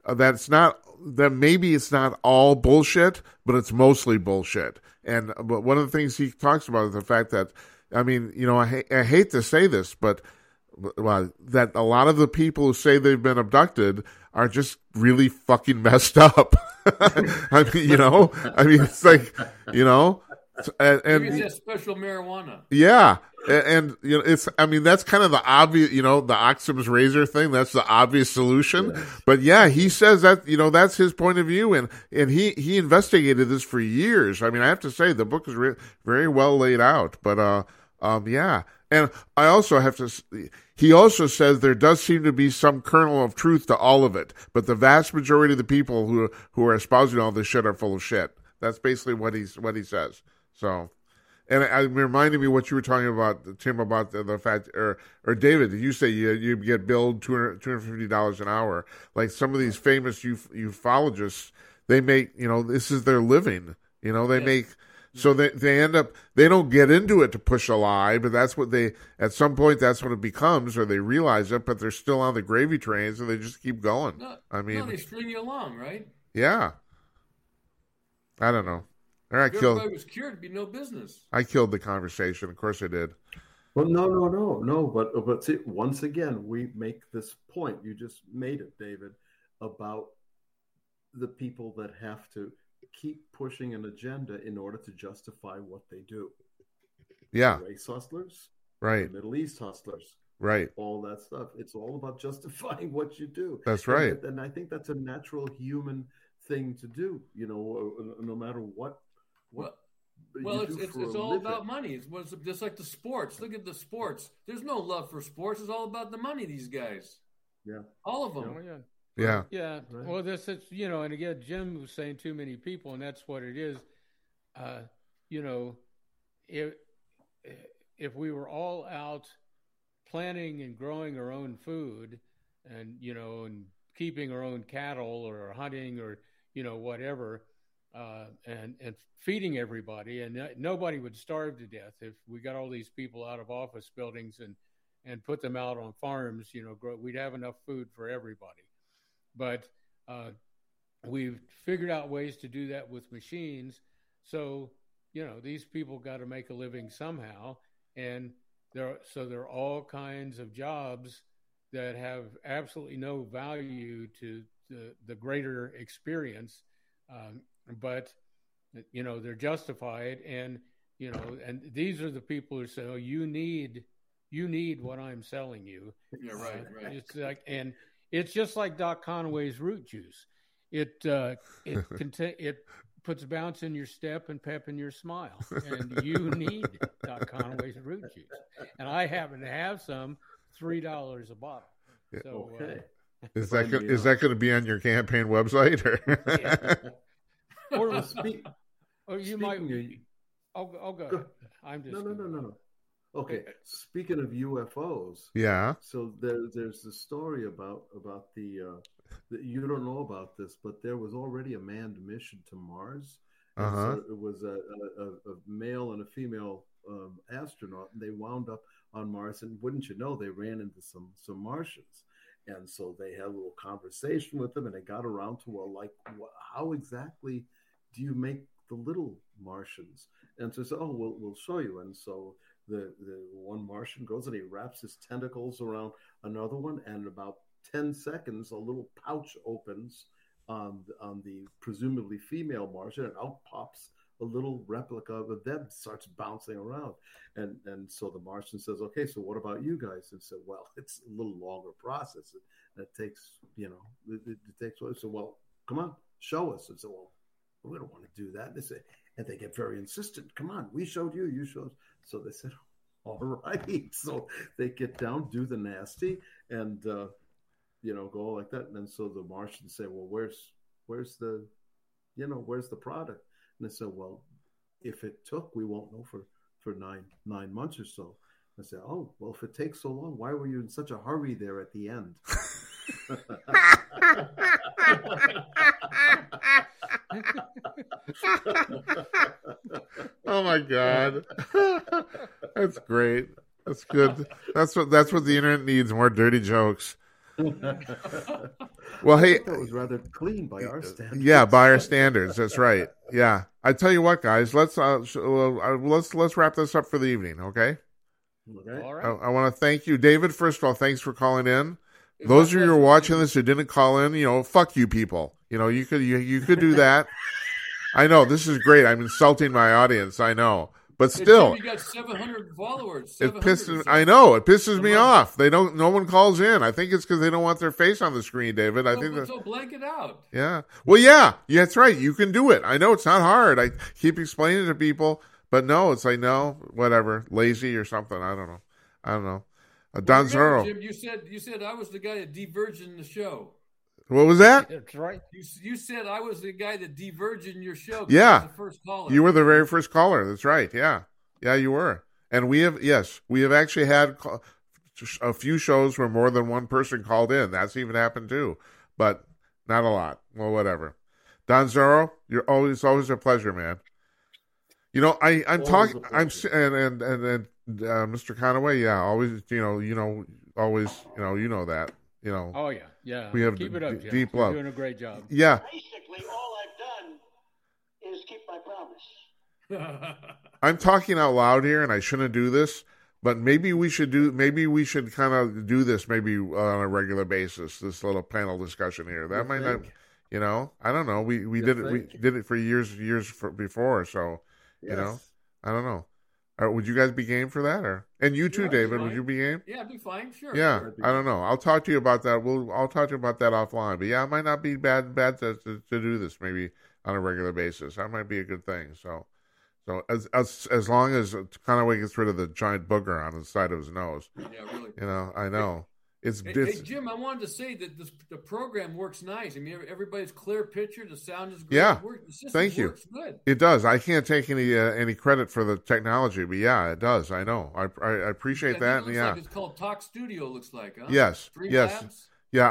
that maybe it's not all bullshit, but it's mostly bullshit. But one of the things he talks about is the fact that, I mean, you know, I hate to say this, but that a lot of the people who say they've been abducted are just really fucking messed up. I mean, you know, it's like, you know, and maybe it's that special marijuana. Yeah. And you know, that's kind of the obvious, you know, the Occam's razor thing. That's the obvious solution. Yes. But yeah, he says that, you know, that's his point of view, and he investigated this for years. I mean, I have to say the book is very well laid out. But yeah, and I also have to. He also says there does seem to be some kernel of truth to all of it, but the vast majority of the people who are espousing all this shit are full of shit. That's basically what he says. So. And it reminded me what you were talking about, Tim, about the fact, or David, did you say you get billed $250 an hour? Like some of these famous ufologists, they make, you know, this is their living. You know, they make, so they end up, they don't get into it to push a lie, but that's what at some point that's what it becomes, or they realize it, but they're still on the gravy train, so they just keep going. They string you along, right? Yeah. I don't know. If everybody was cured, it'd be no business. I killed the conversation. Of course I did. Well, no. But see, once again, we make this point. You just made it, David, about the people that have to keep pushing an agenda in order to justify what they do. Yeah. The race hustlers. Right. The Middle East hustlers. Right. All that stuff. It's all about justifying what you do. That's right. And I think that's a natural human thing to do, you know, no matter what. Well, it's all about money. It's just like the sports. Look at the sports. There's no love for sports. It's all about the money. These guys. Yeah. All of them. Yeah. Yeah. Right. Well, it's, you know, and again, Jim was saying too many people, and that's what it is. You know, if we were all out planting and growing our own food, and you know, and keeping our own cattle or hunting or you know whatever. And feeding everybody, and nobody would starve to death if we got all these people out of office buildings and put them out on farms. You know, we'd have enough food for everybody. But we've figured out ways to do that with machines. So you know, these people got to make a living somehow, and there are all kinds of jobs that have absolutely no value to the greater experience. But you know, they're justified, and you know, and these are the people who say, "Oh, you need what I'm selling you." Yeah, right. It's like, and it's just like Doc Conway's root juice. It puts bounce in your step and pep in your smile, and you need Doc Conway's root juice. And I happen to have some, $3 a bottle. So, okay. Is that going to be on your campaign website? Or? Yeah. Or you might. I'll go. I'm just no. Okay. Speaking of UFOs, yeah. So there's the story about the you don't know about this, but there was already a manned mission to Mars. So it was a male and a female astronaut, and they wound up on Mars. And wouldn't you know, they ran into some Martians. And so they had a little conversation with them, and they got around to, well, like, how exactly do you make the little Martians? And so they said, oh, we'll show you. And so the one Martian goes and he wraps his tentacles around another one, and in about 10 seconds, a little pouch opens on the presumably female Martian, and out pops a little replica of them, starts bouncing around. And so the Martian says, okay, so what about you guys? And said, well, it's a little longer process. It takes, it takes, so, well, come on, show us. And so, well, we don't want to do that. And they get very insistent. Come on, we showed you, you showed us. So they said, all right. So they get down, do the nasty, and, go like that. And then so the Martians say, well, where's the product? And they said, well, if it took, we won't know for 9 months or so. I said, oh, well, if it takes so long, why were you in such a hurry there at the end? Oh my God. That's great. That's good. That's what the internet needs, more dirty jokes. Well, hey, that was rather clean by our standards. yeah, by our standards. That's right. Yeah, I tell you what, guys, let's wrap this up for the evening, okay? Okay. All right. I want to thank you, David. First of all, thanks for calling in. Those of you who are watching this who didn't call in, fuck you people. You could do that. I know this is great. I'm insulting my audience. I know, but still, you got 700 followers. it pisses. I know it pisses me off. No one calls in. I think it's because they don't want their face on the screen, David. I think so blank it out. Yeah. Well, yeah, that's right. You can do it. I know it's not hard. I keep explaining to people, but no, it's like no, whatever, lazy or something. I don't know. Don Zorro. Jim, you said I was the guy that de-virgined the show. What was that? That's right. You said I was the guy that de-virgined your show. Yeah. I was the first caller. You were the very first caller. That's right. Yeah. Yeah, you were. And we have actually had a few shows where more than one person called in. That's even happened too, but not a lot. Well, whatever. Don Zorro, you're always a pleasure, man. I'm talking. I'm and Mr. Conaway, yeah, always. Always. You know that. Oh yeah. We have keep it up, Jim. deep You're love. doing a great job. Yeah. Basically, all I've done is keep my promise. I'm talking out loud here, and I shouldn't do this, but maybe we should kind of do this maybe on a regular basis. This little panel discussion here. That might not. I don't know. We did it for years before. So, Yes. I don't know. Would you guys be game for that, and you too, David? Would you be game? Yeah, I'd be fine. Sure. Yeah, I don't know. I'll talk to you about that. I'll talk to you about that offline. But yeah, it might not be bad to do this maybe on a regular basis. That might be a good thing. So as long as Conaway gets rid of the giant booger on the side of his nose. Yeah, really. I know. Hey, Jim, I wanted to say that the program works nice. I mean, everybody's clear picture. The sound is great. Yeah, the system thank you. Works good. It does. I can't take any credit for the technology, but yeah, it does. I know. I appreciate that. It looks like it's called Talk Studio. Looks like, huh? Yes. Yes. Streamlabs? Yeah.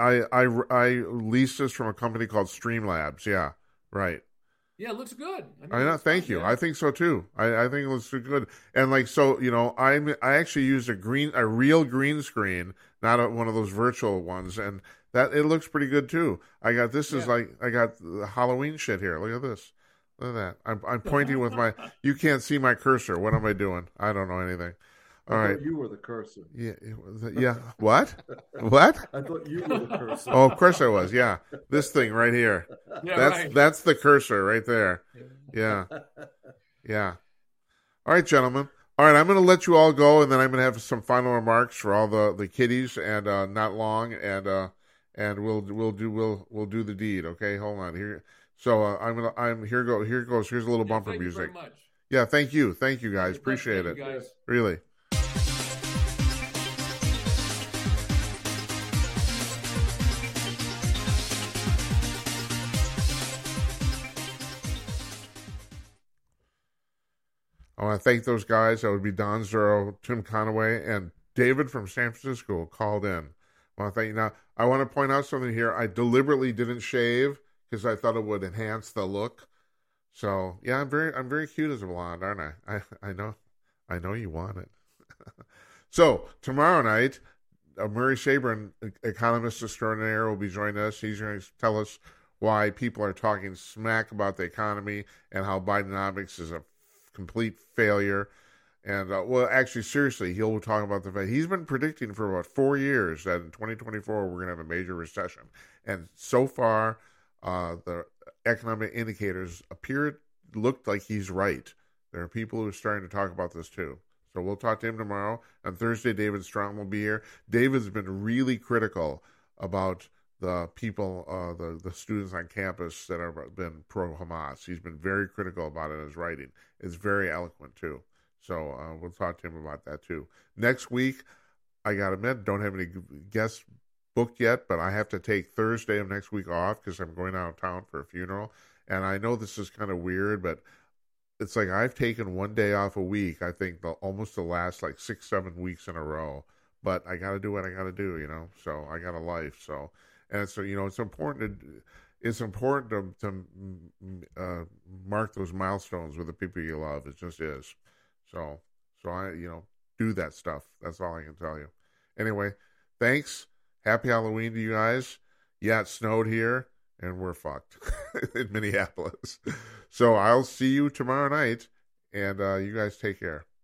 I leased this from a company called Streamlabs. Yeah. Right. Yeah, it looks good. I know. Thank you. Yeah. I think so too. I think it looks good. And I actually used a real green screen, not one of those virtual ones, and that it looks pretty good too. I got the Halloween shit here. Look at this. Look at that. I'm pointing with my. You can't see my cursor. What am I doing? I don't know anything. All right. You were the cursor. Yeah. Yeah. What? What? I thought you were the cursor. Oh, of course I was. Yeah. This thing right here. Yeah, that's the cursor right there. Yeah. Yeah. All right, gentlemen. All right, I'm going to let you all go, and then I'm going to have some final remarks for all the kiddies, and not long, and we'll do the deed. Okay, hold on here. So here goes. Here's a little bumper thank music. You very much. Yeah, thank you guys. Appreciate it. Guys. Really. I want to thank those guys. That would be Don Zorro, Tim Conaway, and David from San Francisco called in. I want to thank you. Now, I want to point out something here. I deliberately didn't shave because I thought it would enhance the look. So yeah, I'm very cute as a blonde, aren't I? I know you want it. So tomorrow night, Murray Sabrin, economist extraordinaire, will be joining us. He's going to tell us why people are talking smack about the economy and how Bidenomics is a complete failure. And actually, seriously, he'll talk about the fact he's been predicting for about 4 years that in 2024 we're going to have a major recession, and so far the economic indicators looked like he's right. There are people who are starting to talk about this too. So we'll talk to him tomorrow. On Thursday, David Strong will be here. David's been really critical about the people, the students on campus that have been pro-Hamas. He's been very critical about it in his writing. It's very eloquent too. So we'll talk to him about that too. Next week, I got to admit, don't have any guests booked yet, but I have to take Thursday of next week off because I'm going out of town for a funeral. And I know this is kind of weird, but it's like I've taken one day off a week, I think almost the last 6-7 weeks in a row. But I got to do what I got to do, So I got a life. So, and so, it's important to mark those milestones with the people you love. It just is. So I, do that stuff. That's all I can tell you. Anyway, thanks. happy Halloween to you guys. Yeah, it snowed here, and we're fucked in Minneapolis. So I'll see you tomorrow night, and you guys take care.